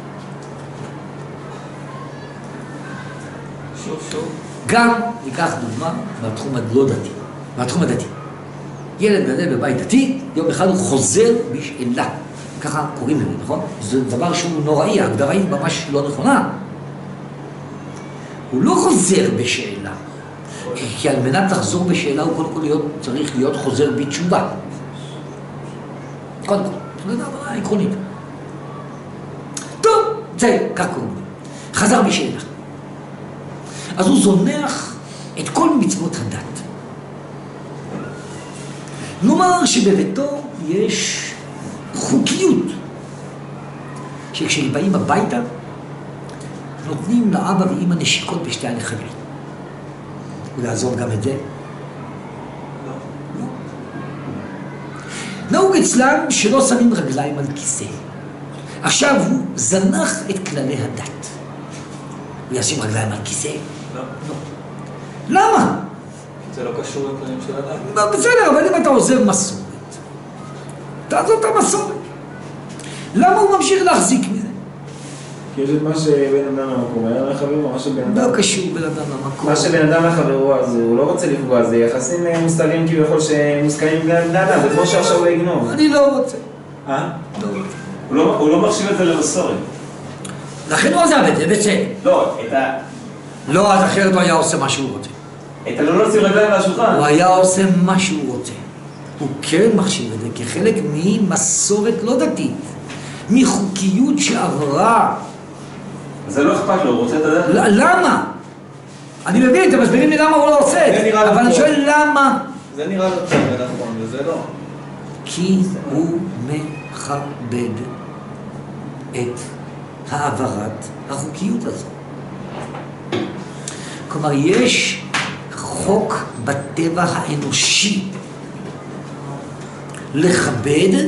שוב, שוב. גם ניקח דוגמה מהתחום הלא דתי, מהתחום הדתי. ילד גדל בבית דתי, יום אחד הוא חוזר בשאלה. ככה קוראים לזה, נכון? זה דבר שהוא נוראי, ההגדרה היא ממש לא נכונה. הוא לא חוזר בשאלה, כי על מנת לחזור בשאלה הוא קודם כל להיות, צריך להיות חוזר בתשובה. קודם כל, זה דבר עקרונית. טוב, זה כך קוראים. חזר בשאלה. אז הוא זונח את כל מצוות הדת. נאמר שבביתו יש חוקיות, שכשהם באים הביתה, נותנים לאבא ואמא נשיקות בשתי הנכדים. ולעזור גם את זה? לא. לא. נהוג אצלם שלא שמים רגליים על כיסא. עכשיו הוא זנח את כללי הדת. הוא ישים רגליים על כיסא? לא. לא. למה? זה לא קשור לכללים של הדת. לא, בסדר, אבל אם אתה עוזר מסורת, תעזור את המסורת. למה הוא ממשיך להחזיק מזה? כי יש את מה שבן אדם למקום, היה לחברו, מה שבן אדם... לא קשור בן אדם למקום. מה שבן אדם לחברו, אז הוא לא רוצה לפגוע, זה יחסים מוסתרים כביכול שמוסכמים גם בני אדם, זה כמו שעכשיו הוא יגנוב. אני לא רוצה. אה? לא רוצה. הוא לא, הוא לא מחשיב את זה למסורת. לכן הוא עזב את זה, בצד. לא, את ה... לא, אז אחרת הוא היה עושה מה שהוא רוצה. את הלא לשים רגליים מהשולחן. הוא היה עושה מה שהוא רוצה. הוא כן מחשיב את זה כחלק ממסורת לא דתית, מחוקיות שעברה. זה לא אכפת לו, הוא רוצה את הדעת. למה? אני מבין, אתם מסבירים לי למה הוא לא עושה את זה, אבל אני שואל למה. זה נראה לו טוב ונכון, וזה לא. כי הוא מכבד את העברת החוקיות הזו. כלומר, יש חוק בטבע האנושי לכבד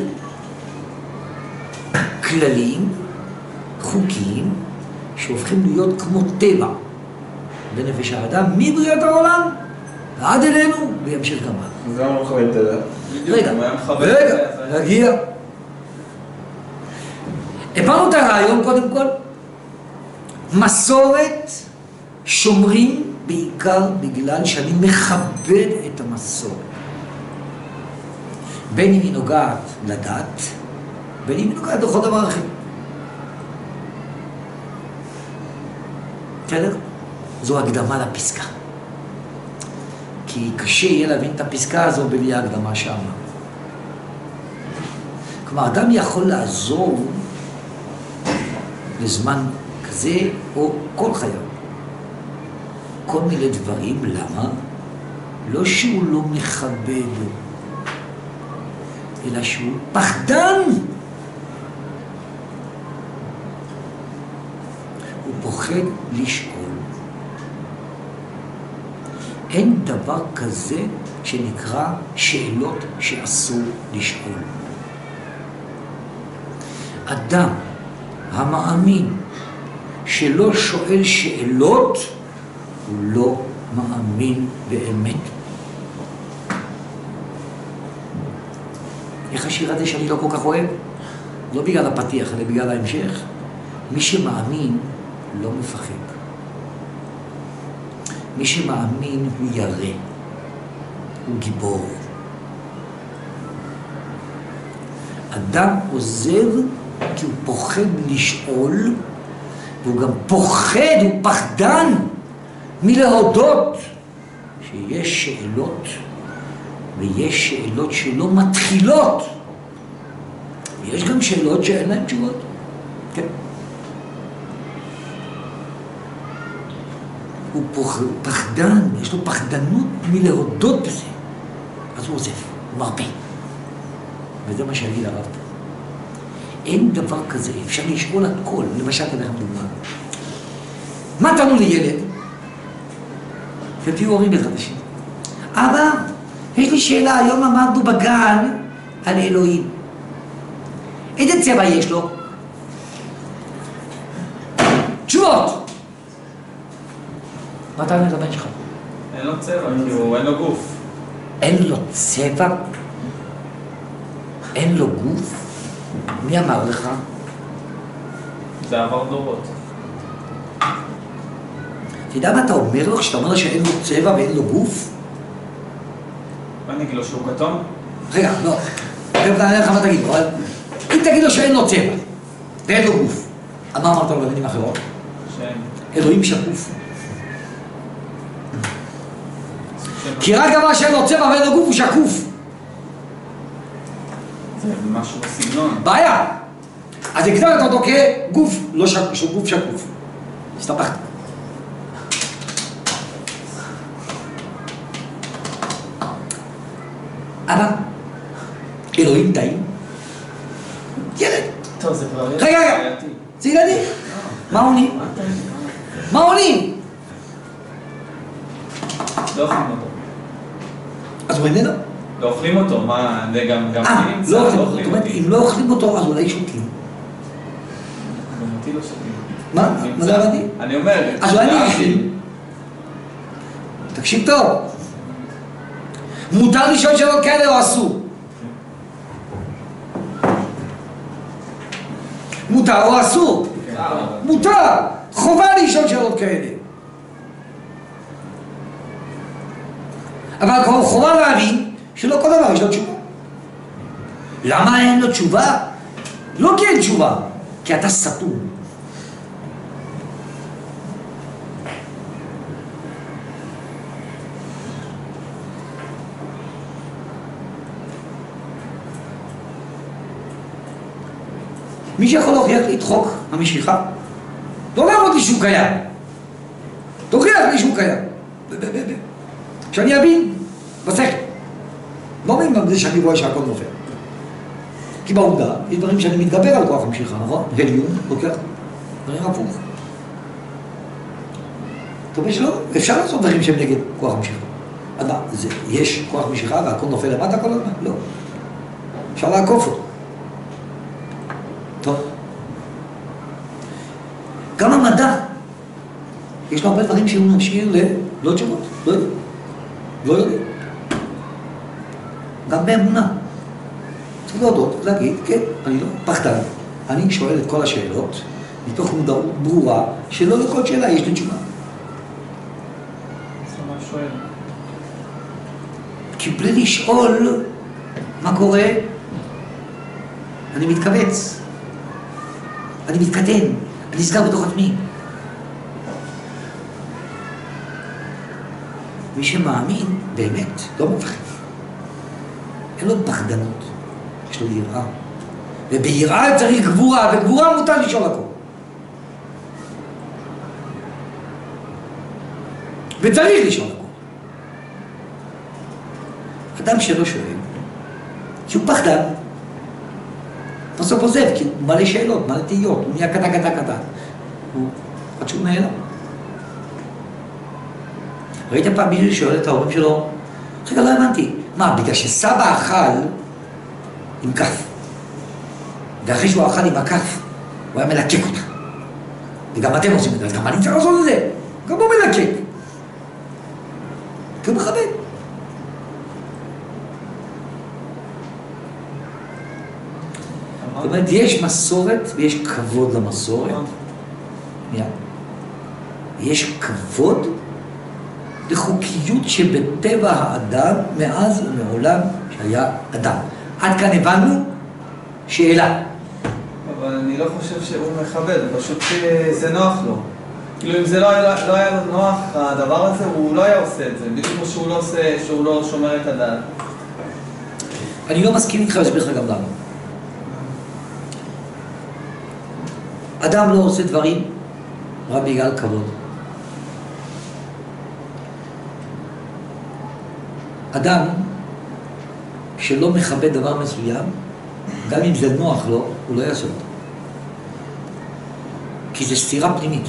כללים, חוקים, שהופכים להיות כמו טבע בנפש האדם, מבריאת העולם ועד אלינו, וימשיך גם הלאה. אז למה לא מכבד את הדת? רגע, הוא היה מכבד רגע, את זה. נגיע. הבנו את הרעיון קודם כל. מסורת שומרים בעיקר בגלל שאני מכבד את המסורת. בין אם היא נוגעת לדת, בין אם היא נוגעת לכל דבר אחר. בסדר? זו הקדמה לפסקה. כי קשה יהיה להבין את הפסקה הזו בלי ההקדמה שאמר. כלומר, אדם יכול לעזור לזמן כזה או כל חייו. כל מיני דברים, למה? לא שהוא לא מכבד, אלא שהוא פחדן. הוא פוחד לשאול. אין דבר כזה שנקרא שאלות שאסור לשאול. אדם המאמין שלא שואל שאלות, הוא לא מאמין באמת. איך השיר הזה שאני לא כל כך אוהב? לא בגלל הפתיח, אלא בגלל ההמשך. מי שמאמין לא מפחד. מי שמאמין הוא ירא, הוא גיבור. אדם עוזב כי הוא פוחד לשאול, והוא גם פוחד, הוא פחדן מלהודות שיש שאלות, ויש שאלות שלא מתחילות, ויש גם שאלות שאין להן תשובות. כן. הוא פחדן, יש לו פחדנות מלהודות בזה. אז הוא עוזב, הוא מרפא. וזה מה שאני הרב. אין דבר כזה, אפשר לשאול הכל. למשל, כדאי לכם דוגמה. מה תנו לילד? ותהיו הורים בחדשים. אבא, יש לי שאלה, היום אמרנו בגן על אלוהים. איזה צבע יש לו? תשובות! מה אתה אומר לבן שלך? אין לו צבע, כי הוא אין לו גוף. אין לו צבע? אין לו גוף? מי אמר לך? זה עבר דורות. אתה יודע מה אתה אומר לו כשאתה אומר לו שאין לו צבע ואין לו גוף? מה אני אגיד לו שהוא כתום? רגע, לא. תכף אני לך מה תגיד לו, אבל אם תגיד לו שאין לו צבע ואין לו גוף, מה אמרת לו במילים אחרות? שאין. אלוהים שקוף. כי רק דבר שאין לו צבע ואין לו גוף הוא שקוף. זה משהו בסגנון. בעיה. אז הגדרת אותו כגוף, לא שקוף, גוף שקוף. הסתבכת. אבא, אלוהים טעים. ילד. טוב, זה כבר... רגע, רגע. זה ילדים. מה עונים? מה עונים? לא אוכלים אותו. אז הוא איננו. לא אוכלים אותו, מה, זה גם... אה, לא אוכלים אותו. זאת אומרת, אם לא אוכלים אותו, אז אולי שותים. גם אותי לא שותים. מה? מה זה הבנתי? אני אומר... אז אולי אני אוכלים. תקשיב טוב. מותר לשאול שאלות כאלה או אסור? מותר או אסור? מותר. חובה לשאול שאלות כאלה. אבל כבר חובה להבין שלא כל דבר יש לו תשובה. למה אין לו תשובה? לא כי אין תשובה, כי אתה סתום. מי שיכול להוכיח לי את חוק המשיכה, לא לעמוד לי שהוא קיים. תוכיח לי שהוא קיים. שאני אבין בשכל. לא מבין בזה שאני רואה שהכל נופל. כי בעובדה, יש דברים שאני מתגבר על כוח המשיכה, נכון? עליון, לוקח, דברים הפוך. אתה אומר שלא, אפשר לעשות דברים שהם נגד כוח המשיכה. אז מה, זה, יש כוח משיכה והכל נופל למטה כל הזמן? לא. אפשר לעקוף אותו. טוב. גם המדע, יש לו הרבה דברים שהוא משאיר ללא תשובות, לא יודע. לא יודע. גם באמונה. צריך להודות, להגיד, כן, אני לא פחדן. אני שואל את כל השאלות, מתוך מודעות ברורה, שלא לכל שאלה יש לי תשובה. אז למה שואל? כי בלי לשאול מה קורה, אני מתכווץ. אני מתקטן. אני נזכר בתוך עצמי. מי שמאמין, באמת, לא מפחד. אין לו פחדנות, יש לו יראה. וביראה צריך גבורה, וגבורה מותר לשאול הכל. וצריך לשאול הכל. אדם שלא שואל, שהוא פחדן, בסוף עוזב, כי הוא מלא שאלות, מלא תהיות, הוא נהיה קטן קטן קטן. הוא עד שהוא נעלם. ראיתם פעם מישהו שואל את ההורים שלו, רגע, לא הבנתי, מה, בגלל שסבא אכל עם כף, ואחרי שהוא אכל עם הכף, הוא היה מלקק אותה. וגם אתם עושים את זה, אז גם אני צריך לעשות את זה, גם הוא מלקק. כי הוא מכבד. זאת אומרת, יש מסורת ויש כבוד למסורת. יש כבוד לחוקיות שבטבע האדם מאז ומעולם שהיה אדם. עד כאן הבנו שאלה. אבל אני לא חושב שהוא מכבד, פשוט זה נוח לו. כאילו אם זה לא היה, לא היה לו נוח, הדבר הזה, הוא לא היה עושה את זה. בדיוק כמו שהוא לא עושה, שהוא לא שומר את הדעת. אני לא מסכים איתך להסביר לך גם למה. אדם לא עושה דברים רק בגלל כבוד. אדם שלא מכבד דבר מסוים, גם אם זה נוח לו, הוא לא יעשה אותו. כי זה סתירה פנימית.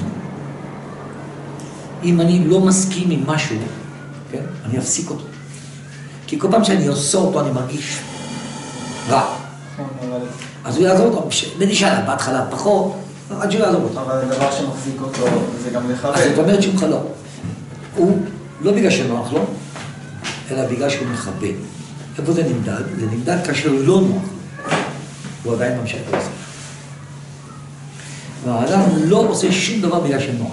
אם אני לא מסכים עם משהו, כן, אני אפסיק אותו. כי כל פעם שאני עושה אותו אני מרגיש רע. אז הוא יעזור אותו, בנשאלה, בהתחלה פחות, עד שהוא יעזור אותו. אבל הדבר שמחזיק אותו זה גם לכבד. אז זאת אומרת שהוא חלום. הוא לא בגלל שנוח לו, אלא בגלל שהוא מכבד. איפה זה נמדד? זה נמדד כאשר לא נוח לו. הוא עדיין ממשיך לעשות. והאדם לא עושה שום דבר בגלל שנוח.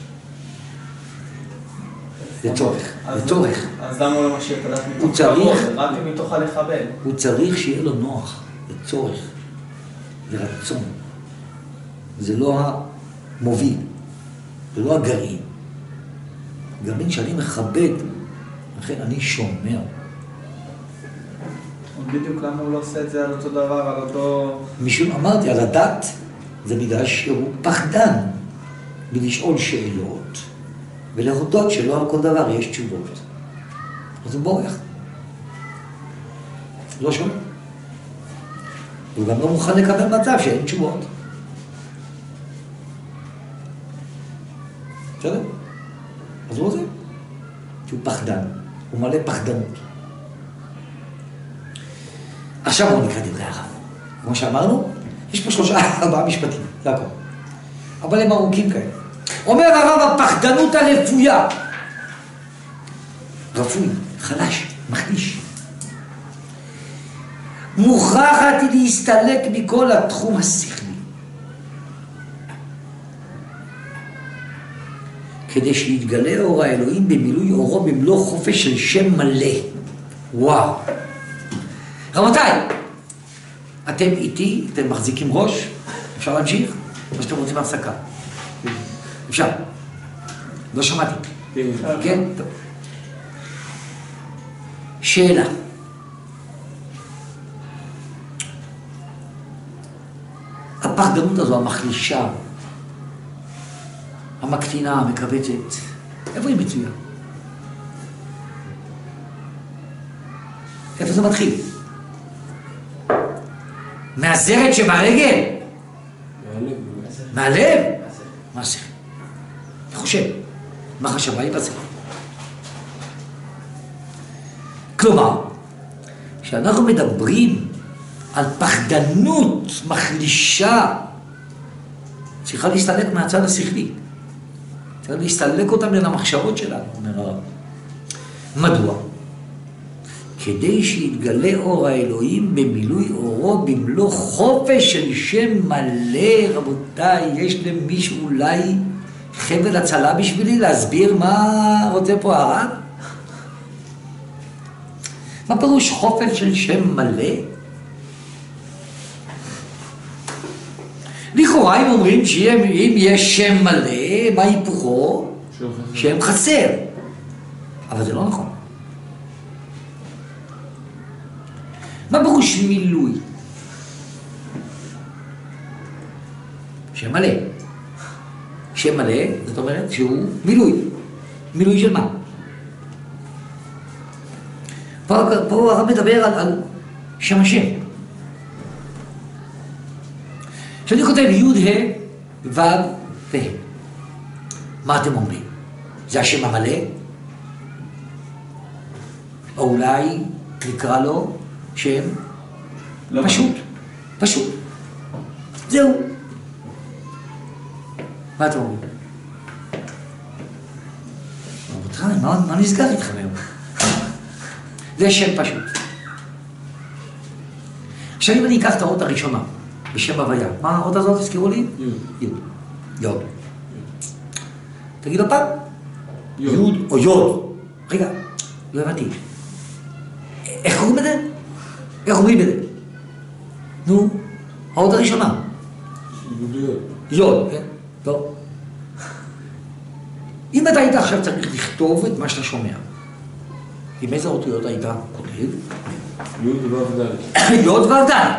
זה צורך, זה צורך. אז למה הוא לא משאיר את הדעת הוא מתוך צריך- כבוד? רק מתוך הלכבד. הוא צריך שיהיה לו נוח, זה צורך, זה רצון. זה לא המוביל, זה לא הגרעין. גרעין שאני מכבד, לכן אני שומר. בדיוק למה הוא לא עושה את זה על אותו דבר, על אותו... משום אמרתי, על הדת זה בגלל שהוא פחדן מלשאול שאלות ולהודות שלא על כל דבר יש תשובות. אז הוא בורח. לא שומע. הוא גם לא מוכן לקבל מצב שאין תשובות. בסדר? אז הוא עוזב. כי הוא פחדן. הוא מלא פחדנות. עכשיו בואו נקרא דברי הרב. כמו שאמרנו, יש פה שלושה, ארבעה משפטים, זה הכל. אבל הם ארוכים כאלה. אומר הרב, הפחדנות הרפויה. רפוי, חלש, מחליש. מוכרחת היא להסתלק מכל התחום השכלי. כדי שיתגלה אור האלוהים במילוי אורו במלוא חופש של שם מלא. וואו. רבותיי, אתם איתי, אתם מחזיקים ראש, אפשר להמשיך? או שאתם רוצים הפסקה? אפשר. לא שמעתי. כן? טוב. שאלה. הפחדנות הזו, המחלישה, המקטינה, המקבצת, איפה היא מצויה? איפה זה מתחיל? מהזרת שברגל? מהלב? מה זה? אתה חושב? מה חשבה היא בזה? כלומר, כשאנחנו מדברים על פחדנות מחלישה, צריכה להסתלק מהצד השכלי. צריך להסתלק אותם בין המחשבות שלנו, אומר הרב. מדוע? כדי שיתגלה אור האלוהים במילוי אורו במלוא חופש של שם מלא. רבותיי, יש למישהו אולי חבל הצלה בשבילי להסביר מה רוצה פה הרב? מה פירוש חופש של שם מלא? לכאורה הם אומרים שאם יש שם מלא, מה היפוכו? שם חסר. אבל זה לא נכון. מה פירוש מילוי? שם מלא. שם מלא, זאת אומרת שהוא מילוי. מילוי של מה? פה, פה הרב מדבר על, על שם השם. כשאני כותב י' ה' ו' וה', מה אתם אומרים? זה השם המלא? או אולי נקרא לו שם לא פשוט, פשוט. זהו. מה אתם אומרים? רבותיי, מה, מה נסגר איתכם היום? זה שם פשוט. עכשיו אם אני אקח את האות הראשונה, בשם הוויה, מה האות הזאת תזכירו לי? י'. י'. תגיד אותה? י' או י'. רגע, לא הבנתי. איך קוראים את זה? איך אומרים את זה? נו, האות הראשונה. י', כן? טוב. אם אתה היית עכשיו צריך לכתוב את מה שאתה שומע, עם איזה אותיות היית כותב? י' ו' ד'. י' ו' ד'.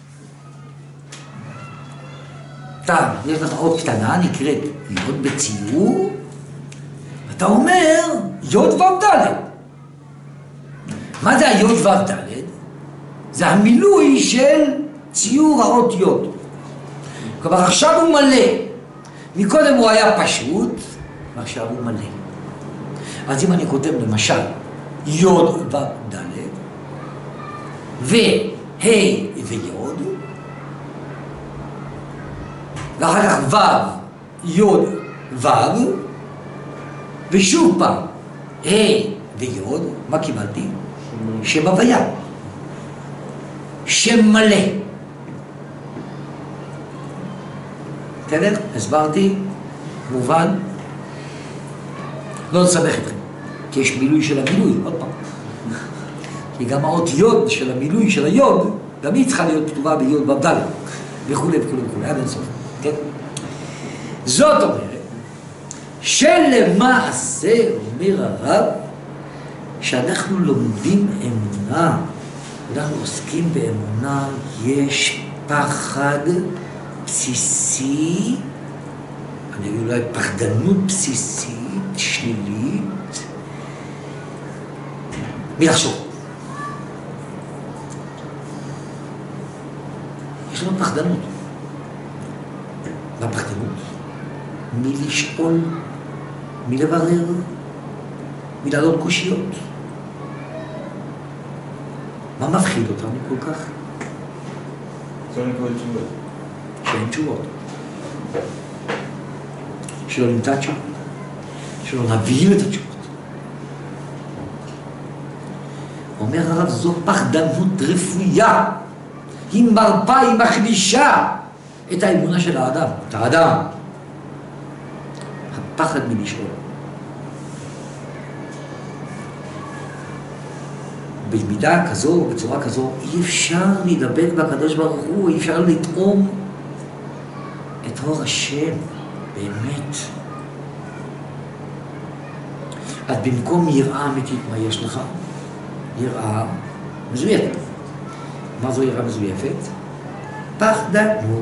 אתה, יש לך אות קטנה, נקראת י' בציור, אתה אומר י' ו' ד'. מה זה הי' ו' ד'? זה המילוי של ציור האות י'. כלומר, עכשיו הוא מלא. מקודם הוא היה פשוט, ועכשיו הוא מלא. אז אם אני כותב למשל י' ו' ד' וה' וי' ואחר כך ו' י' ו' ושוב פעם ה' וי', מה קיבלתי? שם הוויה. שם מלא. בסדר? הסברתי, מובן. לא נסבך אתכם, כי יש מילוי של המילוי, עוד פעם. כי גם האות י' של המילוי של הי', גם היא צריכה להיות כתובה בי' ו' ד' וכו' וכו' וכו', עד אינסוף. כן? זאת אומרת, שלמעשה, אומר הרב, כשאנחנו לומדים אמונה, אנחנו עוסקים באמונה, יש פחד בסיסי, אני אגיד אולי פחדנות בסיסית, שלילית, מלחשוב. יש לנו פחדנות. מה פחדנות? מלשאול, מלברר, מלעלות קושיות. מה מפחיד אותנו כל כך? שלא נקבל תשובות. שאין תשובות. שלא נמצא תשובות. שלא נבין את התשובות. אומר הרב, זו פחדנות רפויה. היא מרפה, היא מחלישה את האמונה של האדם, את האדם. הפחד מלשאול. במידה כזו, בצורה כזו, אי אפשר להידבק בקדוש ברוך הוא, אי אפשר לטעום את אור השם, באמת. אז במקום יראה אמיתית, מה יש לך? יראה מזויפת. מה זו יראה מזויפת? פחדנות.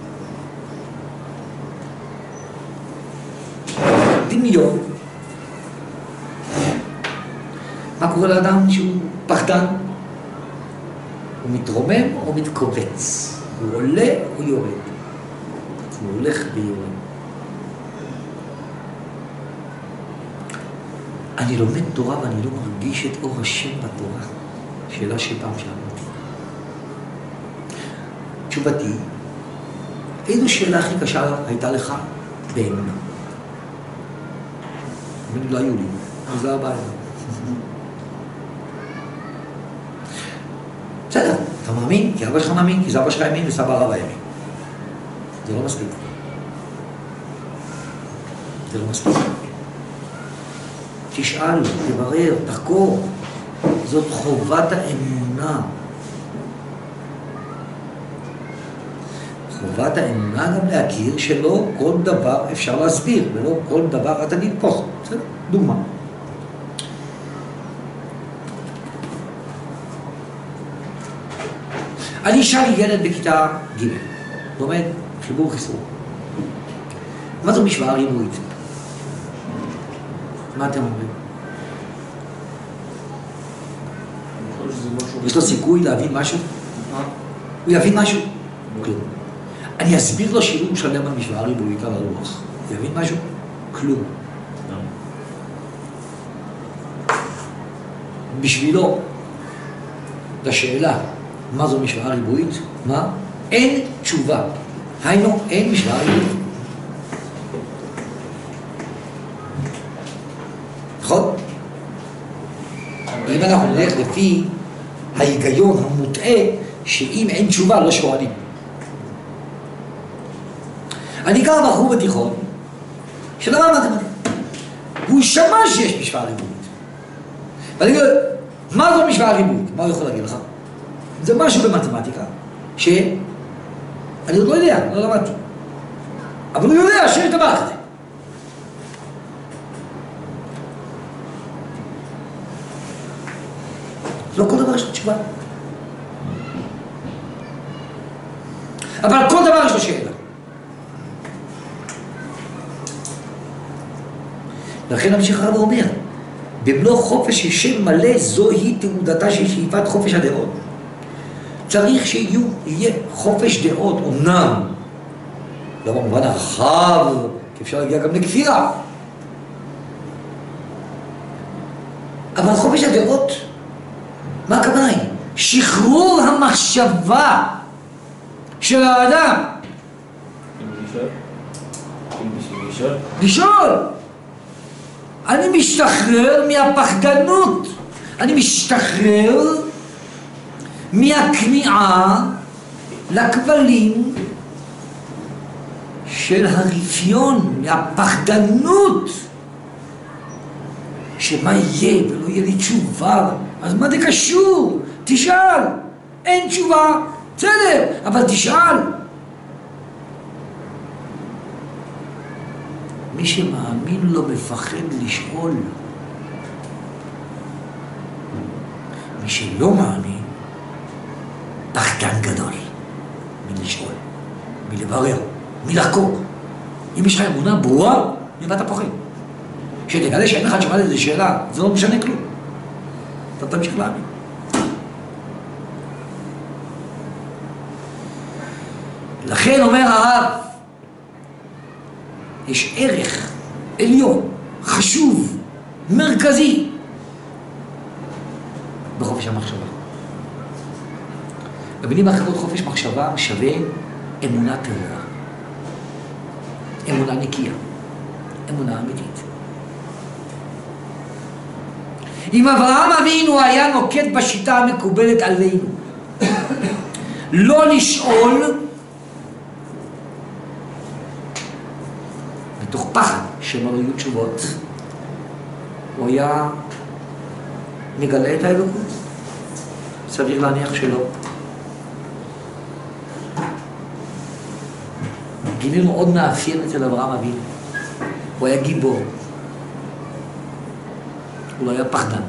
דמיון. מה קורה לאדם שהוא פחדן? הוא מתרומם או מתכווץ? הוא עולה או יורד? הוא הולך ויורד. אני לומד תורה ואני לא מרגיש את אור השם בתורה. שאלה שפעם שאלתי. תשובתי, איזו שאלה הכי קשה הייתה לך באמונה? אבל לא היו לי, אז זה הבעיה. בסדר, אתה מאמין, כי אבא שלך מאמין, כי זה אבא שלך האמין וסבא רבא האמין. זה לא מספיק. זה לא מספיק. תשאל, תברר, תחקור. זאת חובת האמונה. חובת האמונה גם להכיר שלא כל דבר אפשר להסביר, ולא כל דבר אתה נתפוס. בסדר? דוגמה. אני אשאל ילד בכיתה ג' לומד חיבור חיסור. מה זו משוואה ריבועית? מה אתם אומרים? יש לו סיכוי להבין משהו? הוא יבין משהו? כלום. אני אסביר לו שיעור שלם על משוואה ריבועית על הלוח. הוא יבין משהו? כלום. בשבילו, לשאלה מה זו משוואה ריבועית? מה? אין תשובה. היינו, אין משוואה ריבועית. נכון? אם אנחנו נלך לפי ההיגיון המוטעה שאם אין תשובה לא שואלים. אני גר בחור בתיכון שלמד מתמטיקה. והוא שמע שיש משוואה ריבועית. ואני אומר, מה זו משוואה ריבועית? מה הוא יכול להגיד לך? זה משהו במתמטיקה שאני עוד לא יודע, לא למדתי. אבל הוא יודע שיש דבר כזה. לא כל דבר יש לו תשובה. אבל כל דבר יש לו שאלה. לכן המשיך הרב אומר, במלוא חופש השם מלא זוהי תעודתה של שאיפת חופש הדעות. צריך שיהיה חופש דעות, אומנם, לא במובן הרחב, כי אפשר להגיע גם לכפירה. אבל חופש הדעות, מה הכוונה היא? שחרור המחשבה של האדם. לשאול? בשביל לשאול? לשאול. אני משתחרר מהפחדנות. אני משתחרר מהכניעה לכבלים של הרפיון, מהפחדנות. שמה יהיה ולא יהיה לי תשובה. אז מה זה קשור? תשאל. אין תשובה. בסדר, אבל תשאל. מי שמאמין לא מפחד לשאול. מי שלא מאמין, פחדן גדול. מלשאול, מלברר, מלחקור. אם יש לך אמונה ברורה, ממה אתה פוחד? שתגלה שאין אחד שמע איזו שאלה, זה לא משנה כלום. אתה תמשיך להאמין. לכן אומר הרב, יש ערך עליון, חשוב, מרכזי, בחופש המחשבה. במילים אחרות חופש מחשבה שווה אמונה טהורה, אמונה נקייה, אמונה אמיתית. אם אברהם אבינו היה נוקט בשיטה המקובלת עלינו, לא לשאול, מתוך פחד שמא לא יהיו תשובות, הוא היה מגלה את האלוקות? סביר להניח שלא. גילינו עוד מאפיין אצל אברהם אבינו. הוא היה גיבור. הוא לא היה פחדן.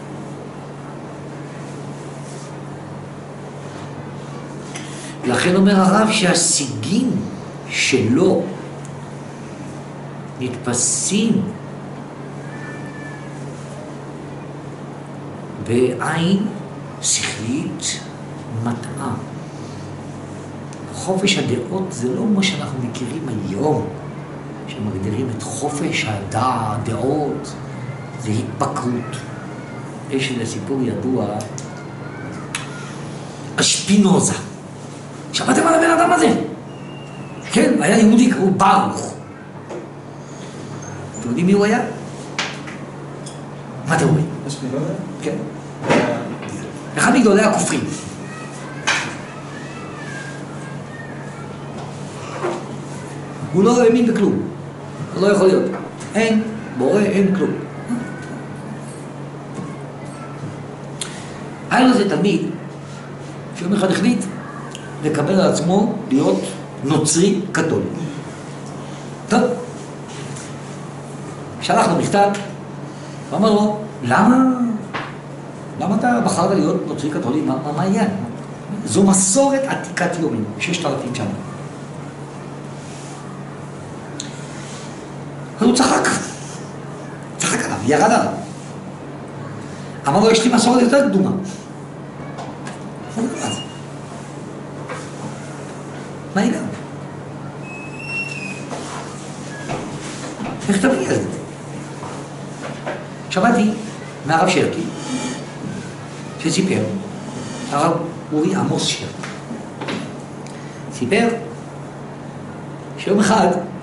לכן אומר הרב שהשיגים שלו נתפסים בעין שכלית מטעה. חופש הדעות זה לא מה שאנחנו מכירים היום, שמגדירים את חופש הדעות, זה התפקרות. יש איזה סיפור ידוע, אשפינוזה. שמעתם על הבן אדם הזה? כן, היה יהודי, קראו ברוך. אתם יודעים מי הוא היה? מה אתם אומרים? אשפינוזה? כן. אחד מגדולי הכופרים. הוא לא האמין בכלום. זה לא יכול להיות. אין בורא, אין כלום. היה לו זה תלמיד שיום אחד החליט לקבל על עצמו להיות נוצרי קתולי. טוב. שלח לו מכתב, ואמר לו, למה? למה אתה בחרת להיות נוצרי קתולי? מה, מה העניין? זו מסורת עתיקת יומין, ששת אלפים שנה. אז הוא צחק. צחק עליו, ירד עליו. אמר לו, יש לי מסורת יותר קדומה. מה היא גם? איך תביא על זה? שמעתי מהרב שרקי, שסיפר, הרב אורי עמוס שרקי, סיפר שיום אחד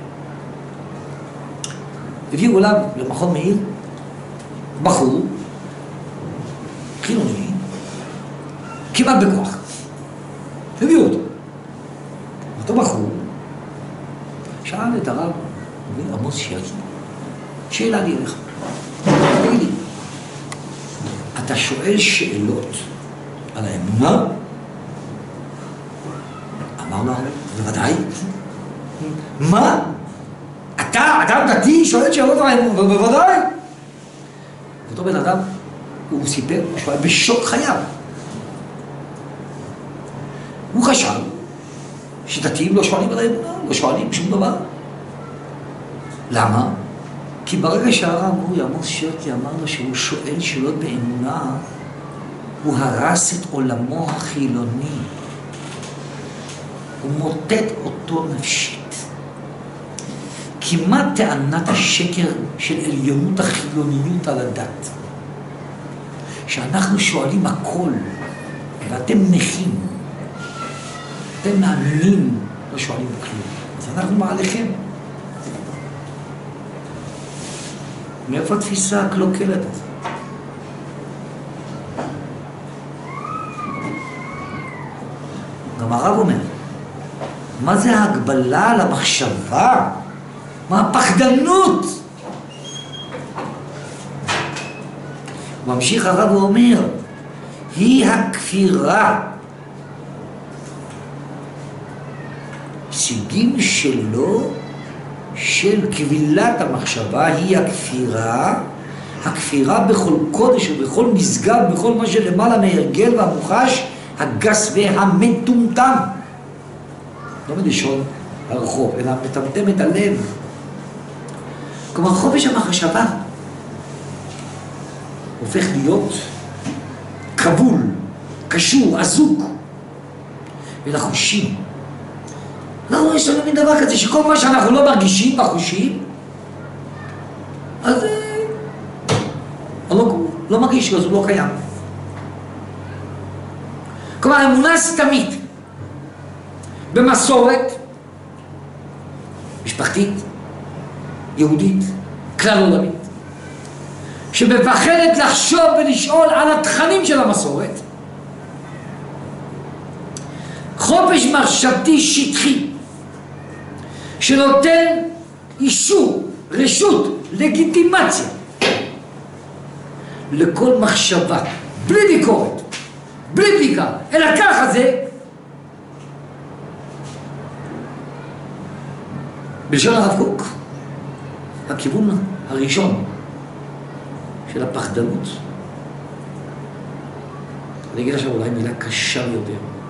הביאו אליו למכון מאיר בחור חילוני כמעט בכוח. הביאו אותו. אותו בחור שאל את הרב אורי עמוס שרקי, שאלה לי אליך. תגיד לי, אתה שואל שאלות על האמונה? אמר לו, בוודאי. מה? אתה, אדם דתי, שואל שאלות על האמונה? בוודאי. אותו בן אדם, הוא סיפר שהוא היה בשוק חייו. הוא חשב שדתיים לא שואלים על האמונה, לא שואלים שום דבר. למה? כי ברגע שהרב אורי עמוס שרקי אמר לו שהוא שואל שאלות באמונה, הוא הרס את עולמו החילוני. הוא מוטט אותו נפשית. כמעט טענת השקר של עליונות החילוניות על הדת. שאנחנו שואלים הכל, ואתם נכים. אתם מאמינים, לא שואלים כלום. אז אנחנו מעליכם. מאיפה התפיסה הקלוקלת הזאת? גם הרב אומר, מה זה ההגבלה על המחשבה? מה הפחדנות? הוא ממשיך הרב ואומר, היא הכפירה. שיגים שלו של כבילת המחשבה היא הכפירה הכפירה בכל קודש ובכל מסגד, בכל מה שלמעלה מהרגל והמוחש, הגס והמטומטם. לא מלשון הרחוב, אלא מטמטם את הלב. כלומר, חופש המחשבה הופך להיות כבול, קשור, אזוק, ולחושים. לא, יש לנו מין דבר כזה שכל מה שאנחנו לא מרגישים בחושים, אז לא, לא מרגיש, אז הוא לא קיים. כלומר, אמונה סתמית במסורת משפחתית, יהודית, כלל עולמית, שמפחדת לחשוב ולשאול על התכנים של המסורת. חופש מחשבתי שטחי, שנותן אישור, רשות, לגיטימציה לכל מחשבה, בלי ביקורת, בלי בדיקה, אלא ככה זה. בלשון הרב קוק, הכיוון הראשון של הפחדנות, אני אגיד עכשיו אולי מילה קשה יותר.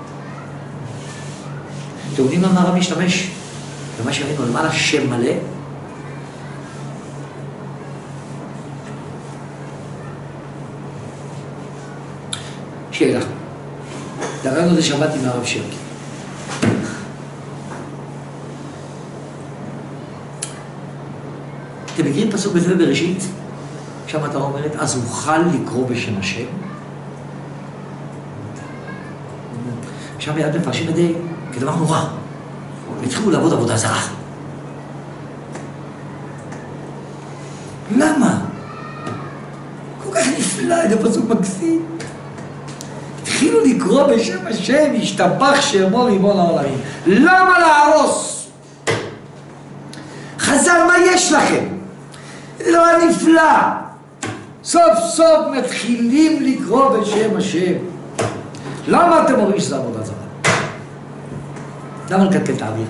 אתם יודעים למה הרב משתמש במה שראינו למעלה שם מלא? שאלה. דרנו זה שמעתי מהרב שרקי. אתם מכירים פסוק בספר בראשית? שם התורה אומרת, אז אוכל לקרוא בשם השם. שם מיד מפרשים את זה כדבר נורא. התחילו לעבוד עבודה זרה. למה? כל כך נפלא, זה פסוק מקסים. התחילו לקרוא בשם השם, השתבח שמו ריבון העולמים. למה להרוס? חז"ל, מה יש לכם? זה דבר נפלא. סוף סוף מתחילים לקרוא בשם השם. למה אתם אומרים שזה עבודה זרה? למה לקטל את האוויר?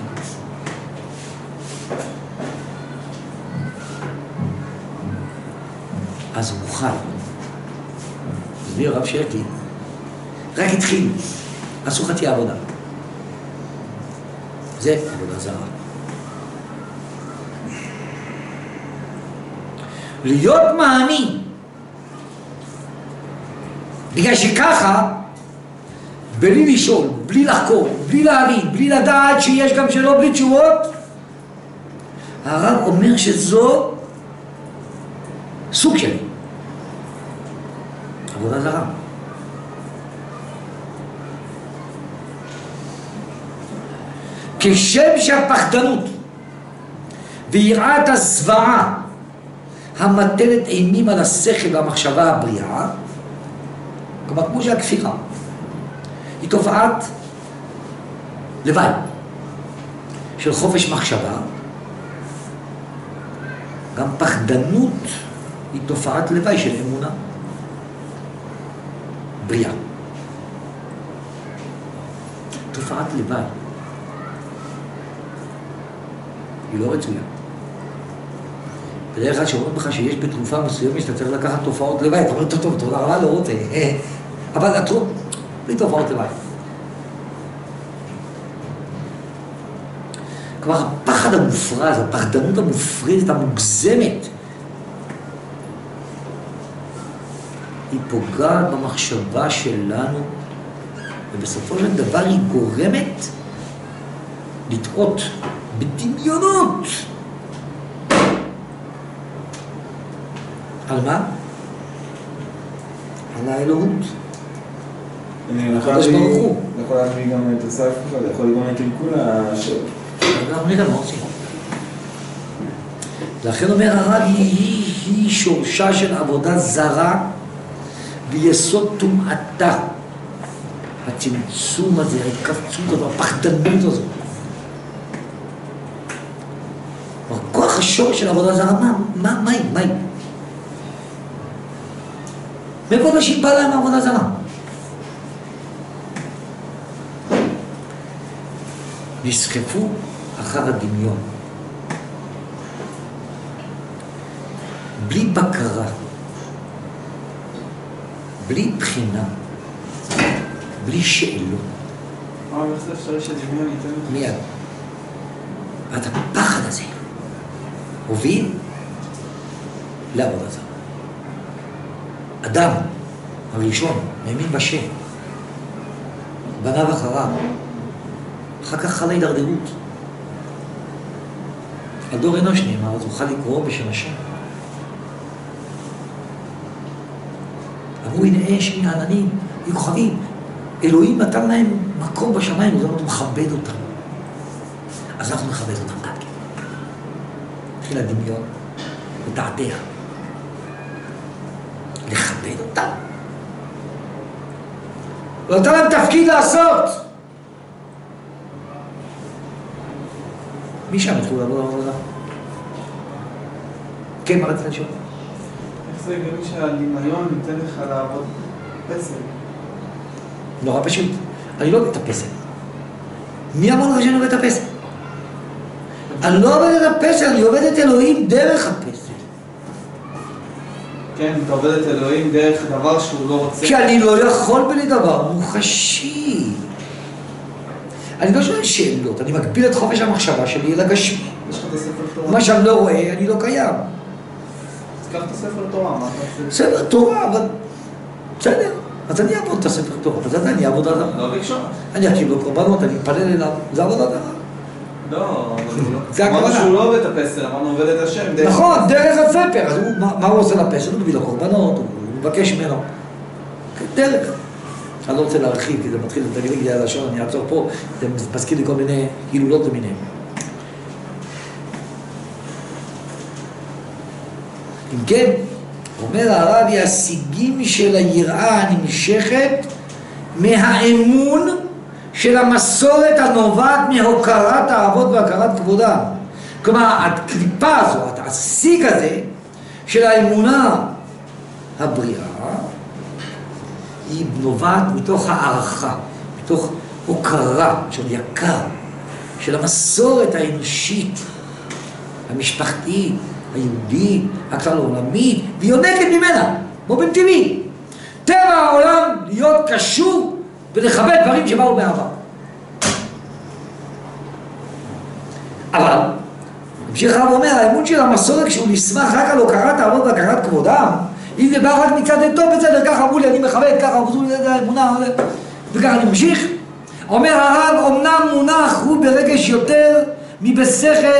אז הוא חי. הסביר הרב שרקי, רק התחיל, עשו חצי עבודה. זה עבודה זרה. להיות מאמין, בגלל שככה, בלי לשאול, בלי לחקור, בלי להבין, בלי לדעת שיש גם שלא בלי תשובות, הרב אומר שזו סוג שלי. עבודה זרה. כשם שהפחדנות ויראת הזוועה המטלת אימים על השכל והמחשבה הבריאה, כלומר כמו שהכפירה היא תופעת לוואי של חופש מחשבה, גם פחדנות היא תופעת לוואי של אמונה בריאה. תופעת לוואי היא לא רצויה. בדרך כלל שאומרים לך שיש בתרופה מסוימת שאתה צריך לקחת תופעות לוואי, אתה אומר, טוב, טוב, תודה רבה, לא רוצה. אבל התרופ, בלי תופעות לוואי. כלומר, הפחד המופרז, הפחדנות המופרזת, המוגזמת, היא פוגעת במחשבה שלנו, ובסופו של דבר היא גורמת לטעות בדמיונות. על מה? על האלוהות. אני יכול הקדוש ברוך הוא. להביא גם את הסייף ככה, זה יכול לגרום לקלקול השם. אנחנו נראה מה עושים. לכן אומר הרב, היא, היא שורשה של עבודה זרה ביסוד טומאתה. הצמצום הזה, ההתכווצות הזאת, הפחדנות הזאת. כוח השורש של עבודה זרה, מה, מה, מה היא, מה היא? מאיפה אנשים בא להם עבודה זרה? נסחפו אחר הדמיון. בלי בקרה, בלי בחינה, בלי שאלות. מה זה אפשרי שדמיון ייתן לך? מיד. ואת הפחד הזה הוביל לעבודה זרה. אדם הראשון האמין בשם, בניו אחריו, אחר כך חלה הידרדרות. הדור אנוש נאמר, אז אוכל לקרוא בשם השם. אמרו, הנה אש, הנה עננים, היו כוכבים. אלוהים נתן להם מקום בשמיים, הוא אמר, הוא מכבד אותם. אז אנחנו נכבד אותם עד כן. התחיל הדמיון, לתעתע. לכבד אותם. הוא נתן להם תפקיד לעשות. מי שם התחילו לעבוד לעבודה? כן, מה רצית לשאול? איך זה הגיוני שהדמיון ניתן לך לעבוד פסל? נורא פשוט. אני לא עובד את הפסל. מי אמר לך שאני עובד את הפסל? אני לא עובד את הפסל, אני עובד את אלוהים דרך הפסל. כן, אתה עובד את אלוהים דרך דבר שהוא לא רוצה. כי אני לא יכול בלי דבר מוחשי. אני לא שואל שאלות, אני מגביל את חופש המחשבה שלי לגשמי. יש לך את הספר תורה. מה שאני לא רואה, אני לא קיים. אז קח את הספר תורה, מה אתה עושה? ספר תורה, אבל... בסדר. אז אני אעבוד את הספר תורה, אז אני אעבוד עליו. לא ביקשו. אני אקים לו קורבנות, אני אפלל אליו. זה עבודה עליו. לא, אבל הוא לא... זה הכוונה. אמרנו שהוא לא עובד את הפסל, אמרנו עובד את השם. דרך- נכון, דרך הספר. אז הוא- מה מה הוא עושה לפסל? הוא מביא לו קורבנות, הוא מבקש ממנו. דרך. אני לא רוצה להרחיב, כי זה מתחיל לתגליג לי על השון, אני אעצור פה, זה מזכיר לי כל מיני הילולות למיניהם. אם כן, אומר הרב, השיגים של היראה הנמשכת מהאמון של המסורת הנובעת מהוקרת האבות והכרת כבודם. כלומר, הקליפה הזאת, השיג הזה של האמונה הבריאה, היא נובעת מתוך הערכה, מתוך הוקרה של יקר, של המסורת האנושית, המשפחתית, היהודית, הכלל העולמית, והיא יונקת ממנה, באופן טבעי. טבע העולם להיות קשור ולכבד דברים שבאו בעבר. אבל, ממשיך הרב אומר, האמון של המסורת כשהוא נסמך רק על הוקרת האבות והכרת כבודם, אם זה בא רק מצד טוב בסדר, ככה אמרו לי, אני מכבד, ככה אמרו לי, זה האמונה, וככה אני ממשיך. אומר הרב, אמנם מונח הוא ברגש יותר מבשכל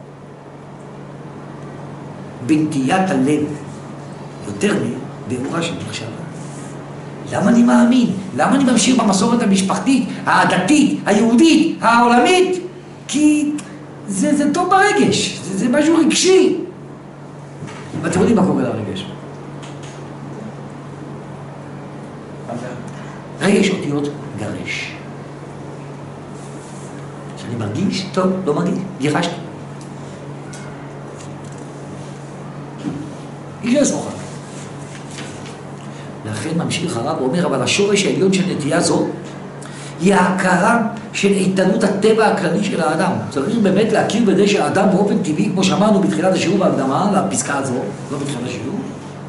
בנטיית הלב, יותר מבאורה של מחשבה. למה אני מאמין? למה אני ממשיך במסורת המשפחתית, הדתית, היהודית, העולמית? כי זה, זה טוב ברגש, זה, זה משהו רגשי. ואתם יודעים מה קורה לרגש? רגש אותיות גרש. שאני מרגיש, טוב, לא מרגיש, גירשתי. היא לא סמוכה. לכן ממשיך הרב ואומר, אבל השורש העליון של נטייה זו היא ההכרה של איתנות הטבע הכללי של האדם. צריך באמת להכיר בזה שהאדם באופן טבעי, כמו שאמרנו בתחילת השיעור בהקדמה, לפסקה הזו, לא בתחילת השיעור,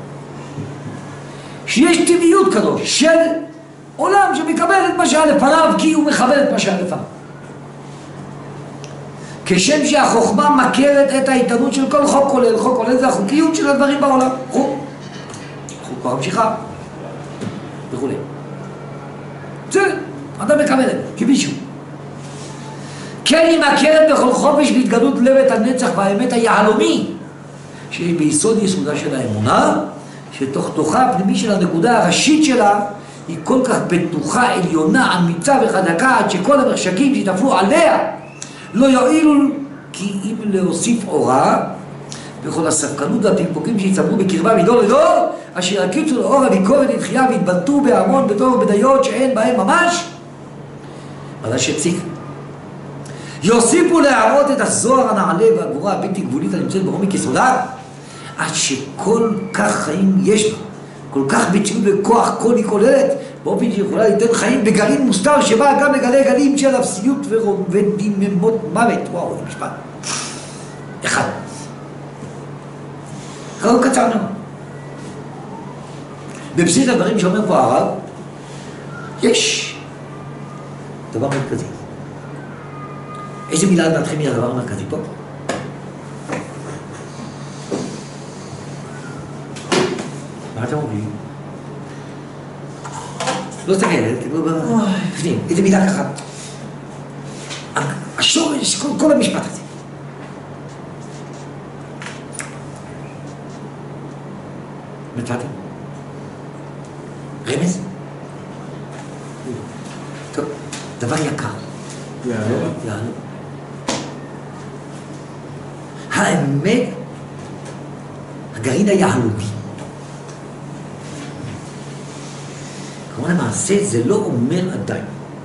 שיש טבעיות כזו של עולם שמקבל את מה שהיה לפניו כי הוא מכבד את מה שהיה לפניו. כשם שהחוכמה מכרת את האיתנות של כל חוק כולל, חוק כולל זה החוקיות של הדברים בעולם. חוק. חוק כבר המשיכה. וכו'. זה, אדם מקבל את זה, כמישהו. כן היא מכרת בכל חופש והתגלות לב את הנצח והאמת היהלומי, שהיא ביסוד יסודה של האמונה, שתוך תוכה הפנימי של הנקודה הראשית שלה, היא כל כך בטוחה, עליונה, אמיצה וחזקה, עד שכל המרשקים שהתאפלו עליה, לא יועילו כי אם להוסיף אורה, וכל הספקנות והפקפוקים שהצטברו בקרבה מדור לדור, אשר הקיצו לאור הביקורת לתחייה והתבטאו בהמון בתור בדיות שאין בהן ממש, אבל שציק. יוסיפו להראות את הזוהר הנעלה והגבורה הבלתי גבולית הנמצאת בעומק יסודה, עד שכל כך חיים יש בה, כל כך בציאות וכוח כל היא כוללת, באופן שיכולה ליתן חיים בגרעין מוסתר שבא גם לגלי גלים של אפסיות ודיממות מוות. וואו, זה משפט. אחד. חלום קצר מאוד. בבסיס הדברים שאומר פה הרב, יש דבר מרכזי. איזה מילה לדעתכם היא הדבר המרכזי פה? מה אתם אומרים? לא תסתכל, תראו בפנים, איזה מילה ככה. השורש, כל, כל המשפט הזה. מצאתם? רמז? טוב, דבר יקר. יעלו. יעלו. האמת, הגרעין היהלומי. כלומר, למעשה זה לא אומר עדיין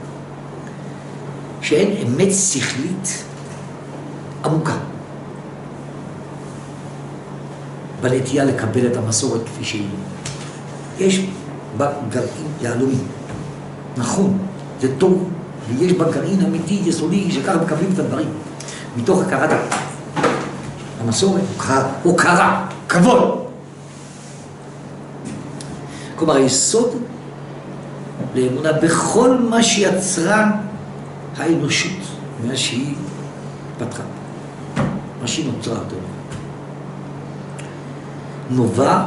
שאין אמת שכלית עמוקה בנטייה לקבל את המסורת כפי שהיא. יש בה גרעין יהלומי. נכון, זה טוב, ויש בה גרעין אמיתי, יסודי, שככה מקבלים את הדברים. מתוך הכרת המסורת, הוקרה, כבוד. כלומר, היסוד לאמונה בכל מה שיצרה האנושות, מאז שהיא פתחה, מה שהיא נוצרה אותו. נובע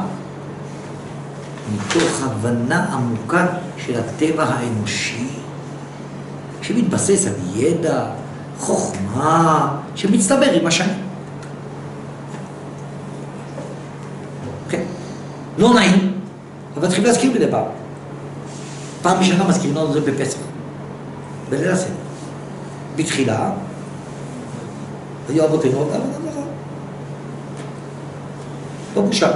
מתוך הבנה עמוקה של הטבע האנושי, שמתבסס על ידע, חוכמה, שמצטבר עם השנים. כן, לא נעים, אבל צריכים להזכיר מדי פעם. פעם בשנה מזכירים לנו את זה בפסח, בליל הסדר. בתחילה, היו אבותינו אותם, לא בושה.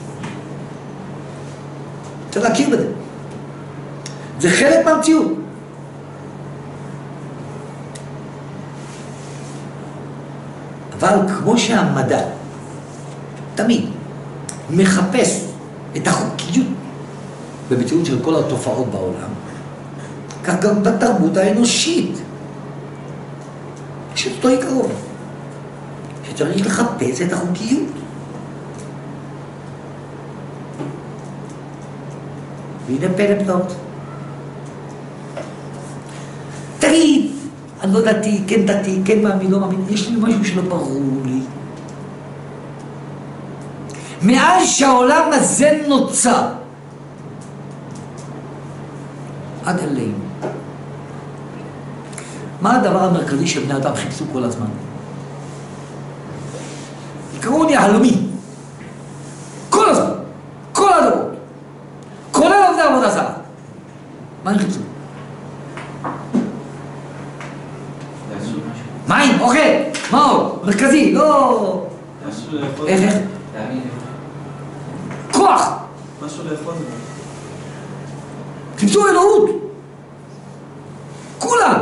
צריך להכיר בזה. זה חלק מהמציאות. אבל כמו שהמדע תמיד מחפש את החוקיות במציאות של כל התופעות בעולם, כך גם בתרבות האנושית. יש אותו עיקרון, שצריך לחפש את החוקיות. והנה פלא פלאות. תגיד, אני לא דתי, כן דתי, כן מאמין, לא מאמין, יש לי משהו שלא ברור לי. מאז שהעולם הזה נוצר, עד אלינו, מה הדבר המרכזי שבני אדם חיפשו כל הזמן? עיקרון יהלומי. כל הזמן. כל הדורות. כולל עובדי עבודה זרה. מה הם חיפשו? מים, אוכל, מה עוד? מרכזי, לא... איך, איך? כוח! משהו לאכול. חיפשו אלוהות. כולם.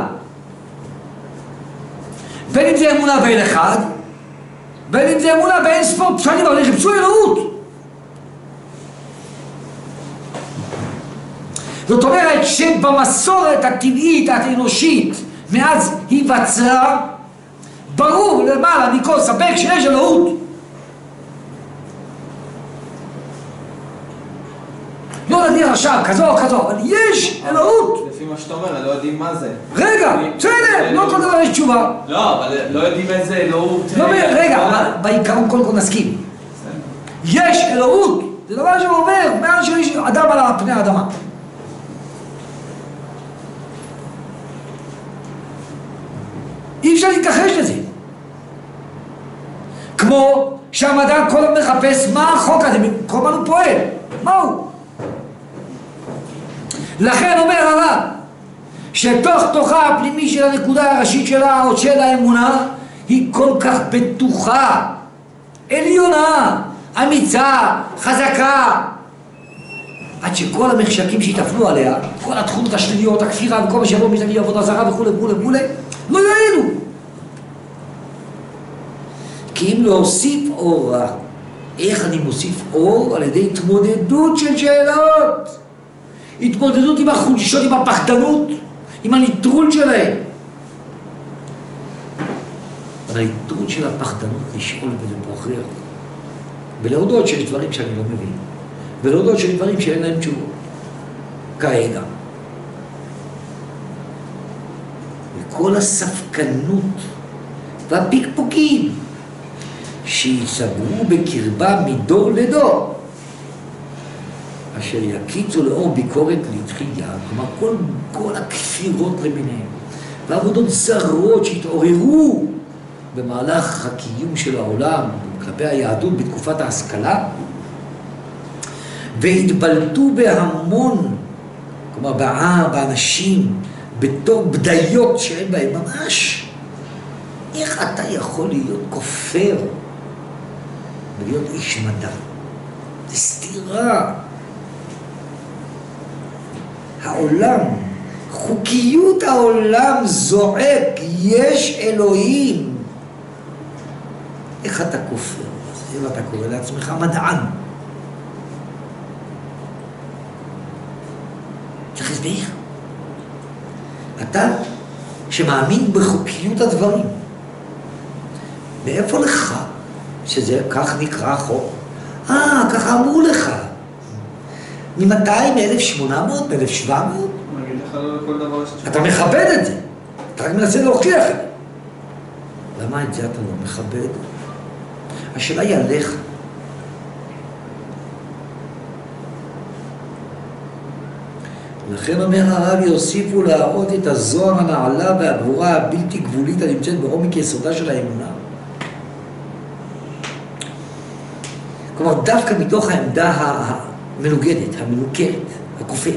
בין אם זה אמונה באל אחד, בין אם זה אמונה באין ספור פשעים, אבל חיפשו אלוהות. זאת אומרת שבמסורת הטבעית, האנושית, מאז היווצרה, ברור למעלה מכל ספק שיש אלוהות. לא נדיר עכשיו, כזו או כזו, אבל יש אלוהות. לפי מה שאתה אומר, לא יודעים מה זה. רגע, בסדר, לא כל דבר יש תשובה. לא, אבל לא יודעים איזה אלוהות... לא, רגע, אבל בעיקרון קודם כל נסכים. יש אלוהות, זה דבר שעובר מאז שיש אדם על פני האדמה. אי אפשר להתכחש לזה. כמו שהמדע כל הזמן מחפש מה החוק הזה, כל הזמן הוא פועל, מהו? לכן אומר הרב, שתוך תוכה הפנימי של הנקודה הראשית שלה, או של האמונה, היא כל כך בטוחה, עליונה, אמיצה, חזקה, עד שכל המחשקים שהתאפלו עליה, כל התכונות השליליות, הכפירה וכל מה שיבוא מסביב עבודה זרה וכו' וכו' וכו', לא יעילו. כי אם להוסיף אור, איך אני מוסיף אור? על ידי התמודדות של שאלות. התמודדות עם החולשות, עם הפחדנות, עם הניטרול שלהם. אבל הניטרול של הפחדנות לשאול ולבוחר, ולהודות שיש דברים שאני לא מבין, ולהודות של דברים שאין להם תשובות. כרגע. וכל הספקנות והפיקפוקים שיצברו בקרבה מדור לדור, אשר יקיצו לאור ביקורת לתחייה, כלומר כל, כל הכפירות למיניהם, ועבודות זרות שהתעוררו במהלך הקיום של העולם, כלפי היהדות בתקופת ההשכלה, והתבלטו בהמון, כלומר בעם, באנשים, בתור בדיות שאין בהם ממש. איך אתה יכול להיות כופר ולהיות איש מדע? זה סתירה. העולם, חוקיות העולם זועק, יש אלוהים. איך אתה כופר? איך אתה קורא לעצמך מדען? צריך להסביר. אתה שמאמין בחוקיות הדברים, מאיפה לך שזה כך נקרא חוק? אה, ככה אמרו לך. ממתי? מ-אלף שמונה מאות? מ-אלף שבע מאות? אני אגיד לך לא לכל דבר יש תשובה. אתה מכבד את זה. אתה רק מנסה להוכיח את זה. למה את זה אתה לא מכבד? השאלה היא עליך. לכן אומר הרב, יוסיפו להראות את הזוהר הנעלה והגבורה הבלתי גבולית הנמצאת בעומק יסודה של האמונה. כלומר, דווקא מתוך העמדה המנוגדת, המנוכרת, הכופרת,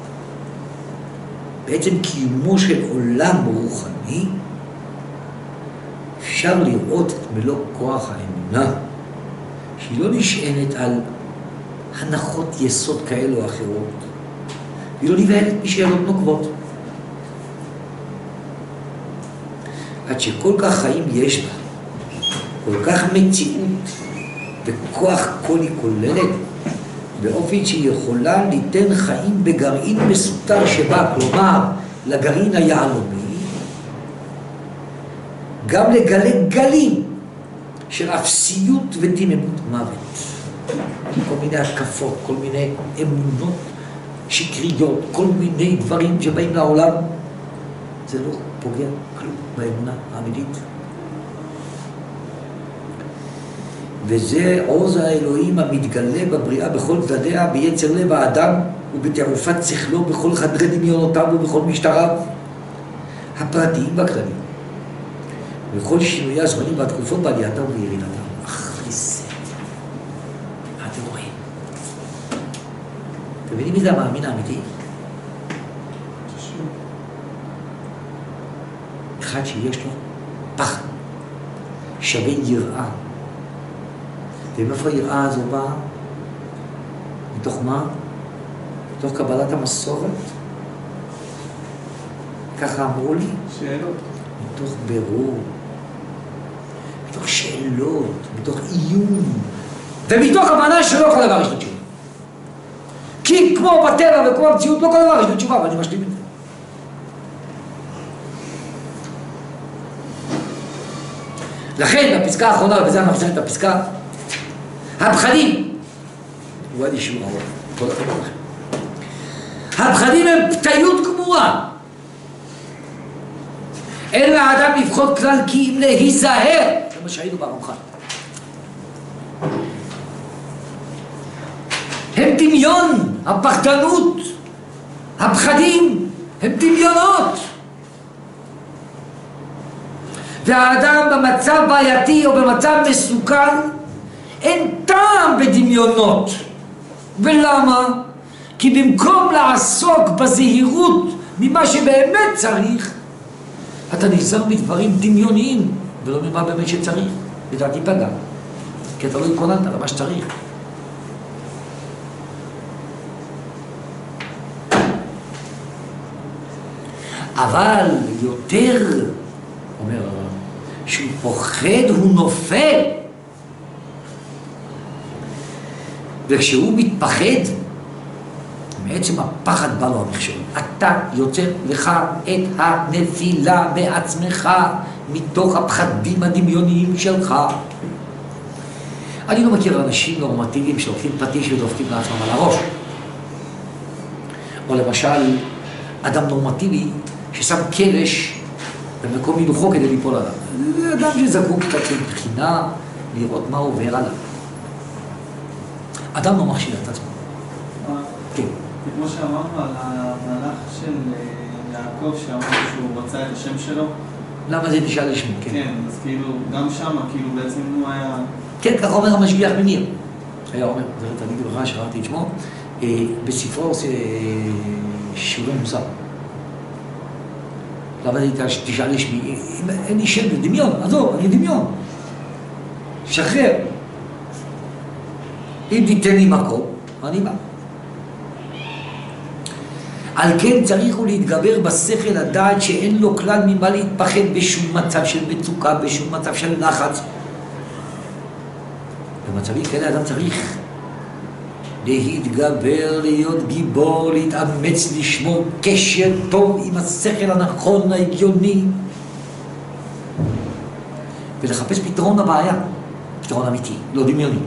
בעצם קיומו של עולם רוחני, אפשר לראות את מלוא כוח האמונה, שהיא לא נשענת על הנחות יסוד כאלו או אחרות, היא לא נבהלת משאלות נוקבות. עד שכל כך חיים יש בה, כל כך מציאות וכוח כל היא כוללת, באופן שהיא יכולה ליתן חיים בגרעין מסותר שבה, כלומר לגרעין היעלומי, גם לגלי גלים של אפסיות ותיממות מוות. כל מיני התקפות, כל מיני אמונות שקריות, כל מיני דברים שבאים לעולם, זה לא פוגע כלום באמונה האמיתית. וזה עוז האלוהים המתגלה בבריאה בכל צדדיה, ביצר לב האדם ובתעופת שכלו, בכל חדרי דמיונותיו ובכל משטריו הפרטיים והכלליים, וכל שינויי הזמנים והתקופות בעלייתם וירידתם. אחרי זה, מה אתם רואים? אתם מבינים מי זה המאמין האמיתי? אחד שיש לו פחד, שווה יראה. ומאיפה היראה הזו באה? מתוך מה? מתוך קבלת המסורת? ככה אמרו לי? שאלות. מתוך בירור, מתוך שאלות, מתוך איום, ומתוך הבנה שלא כל דבר יש לו תשובה. כי כמו בטבע וכמו במציאות, לא כל דבר יש לו תשובה, ואני משלים את זה. לכן, בפסקה האחרונה, ובזה אנחנו מסיים את הפסקה, הפחדים, הוא עד אישור הרוב, כל הכבוד לכם. הפחדים הם פתיות גמורה. אין לאדם לבחור כלל כי אם להיזהר, זה מה שהיינו ברמח"ל. הם דמיון, הפחדנות, הפחדים, הם דמיונות. והאדם במצב בעייתי או במצב מסוכן, אין טעם בדמיונות. ולמה? כי במקום לעסוק בזהירות ממה שבאמת צריך, אתה נזהר מדברים דמיוניים, ולא ממה באמת שצריך. לדעתי פגע. כי אתה לא התכוננת למה שצריך. אבל יותר, אומר הרב, שהוא פוחד הוא נופל. וכשהוא מתפחד, מעצם הפחד בא לו המכשול. אתה יוצר לך את הנפילה בעצמך, מתוך הפחדים הדמיוניים שלך. אני לא מכיר אנשים נורמטיביים שלוקחים פטיש ודופקים לעצמם על הראש. או למשל, אדם נורמטיבי ששם קרש במקום מילוכו כדי ליפול עליו. זה אדם שזקוק קצת לבחינה, לראות מה עובר עליו. אדם לא מכשיל את עצמו. כן. כמו שאמרנו על המהלך של יעקב, שאמרנו שהוא רצה את השם שלו. למה זה נשאל לשמו? כן. כן, אז כאילו, גם שמה, כאילו בעצם הוא היה... כן, כך אומר המשגיח מניר. היה אומר, זה תמיד ברכה, שראיתי את שמו, בספרו שיעורי מוסר. למה תשאל לשמי? אין לי שם, דמיון, עזוב, אני דמיון. שחרר. אם תיתן לי מקום, אני בא. על כן צריך הוא להתגבר בשכל לדעת שאין לו כלל ממה להתפחד בשום מצב של מצוקה, בשום מצב של לחץ. במצבים כאלה אדם צריך להתגבר, להיות גיבור, להתאמץ, לשמור קשר טוב עם השכל הנכון, ההגיוני, ולחפש פתרון לבעיה, פתרון אמיתי, לא דמיוני.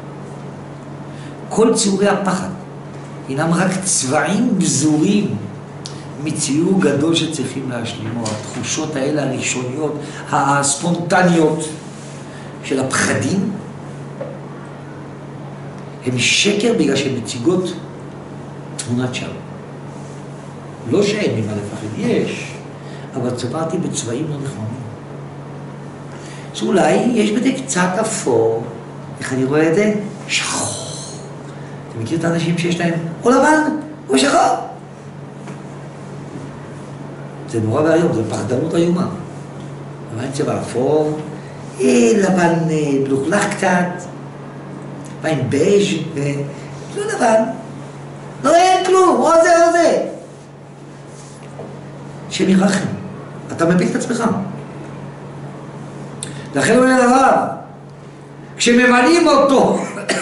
כל ציורי הפחד הינם רק צבעים גזורים מציור גדול שצריכים להשלימו. התחושות האלה הראשוניות, הספונטניות של הפחדים, הם שקר בגלל שהן מציגות תמונת שווא. לא שאין ממה לפחד, יש, אבל צבעתי בצבעים לא נכונים. אז אולי יש בזה קצת אפור, איך אני רואה את זה? שחור. אתה מכיר את האנשים שיש להם או לבן או שחור? זה נורא והיום, זה פחדנות איומה. אבל אין צבע אפור, אה, לבן אה, בלוכלך קצת, באים בייז' לא לבן, לא אין כלום, או זה או זה. שם ירחם, אתה מפיל את עצמך. לכן הוא אומר דבר, כשממלאים אותו,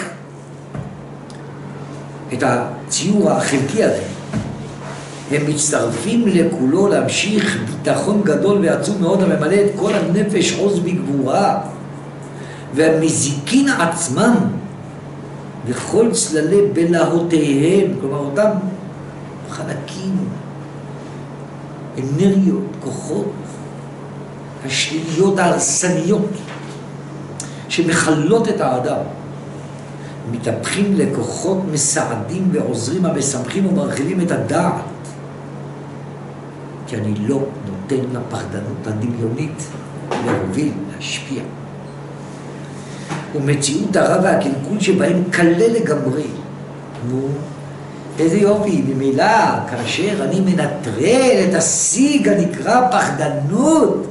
את הציור החלקי הזה, הם מצטרפים לכולו להמשיך ביטחון גדול ועצום מאוד הממלא את כל הנפש עוז בגבורה, והמזיקין עצמם וכל צללי בלהותיהם, כלומר אותם חלקים, אנרגיות, כוחות, השליליות ההרסניות שמחלות את האדם, מתהפכים לכוחות מסעדים ועוזרים המשמחים ומרחיבים את הדעת. כי אני לא נותן לפחדנות הדמיונית להוביל, להשפיע. ומציאות הרע והקלקול שבהם קלה לגמרי. נו, איזה יופי, ממילא, כאשר אני מנטרל את השיג הנקרא פחדנות,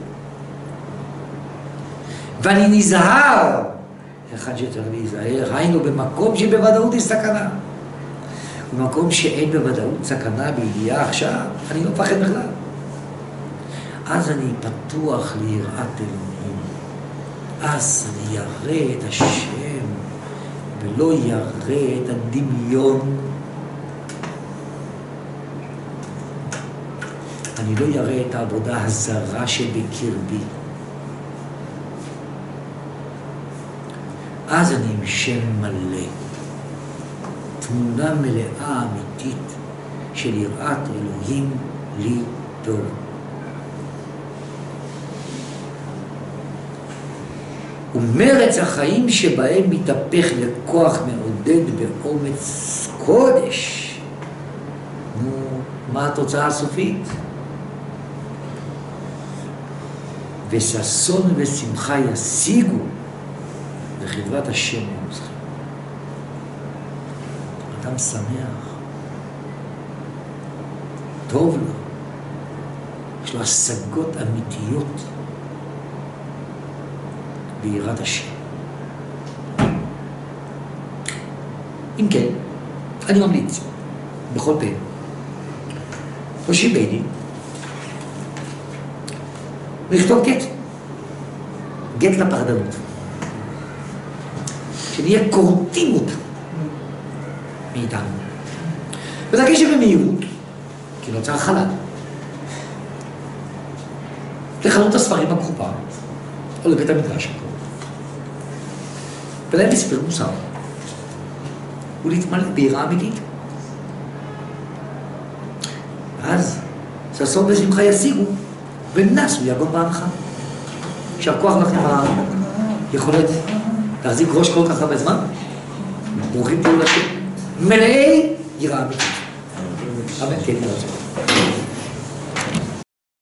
ואני נזהר, אחד שצריך להיזהר, היינו במקום שבוודאות היא סכנה. במקום שאין בוודאות סכנה בידיעה עכשיו, אני לא מפחד בכלל. אז אני פתוח ליראת אלוהים. אז אני ירא את השם, ולא ירא את הדמיון. אני לא ירא את העבודה הזרה שבקרבי. אז אני עם שם מלא. תמונה מלאה אמיתית של יראת אלוהים לי טוב. ומרץ החיים שבהם מתהפך לכוח מעודד באומץ קודש. נו, מה התוצאה הסופית? וששון ושמחה ישיגו וחברת השם ימוזכם. אדם שמח, טוב לו, יש לו השגות אמיתיות ביראת השם. אם כן, אני ממליץ בכל פה ראשי בייני לכתוב גט, גט לפחדנות, שנהיה קורטים אותה מאיתנו, ותרגיש שבמהירות, כי לא צריך חלל, לחנות הספרים בקופה או לבית המדרש, ולהם מספר מוסר. ולהתמלא ביראה אמיתית. אז ששון ושמחה ישיגו, ונסו יגון בעמך. יישר כוח לכם היכולת להחזיק ראש כל כך הרבה זמן. ברוכים תהיו לשם. מלאי יראה אמיתית. אמן, כן, יראה.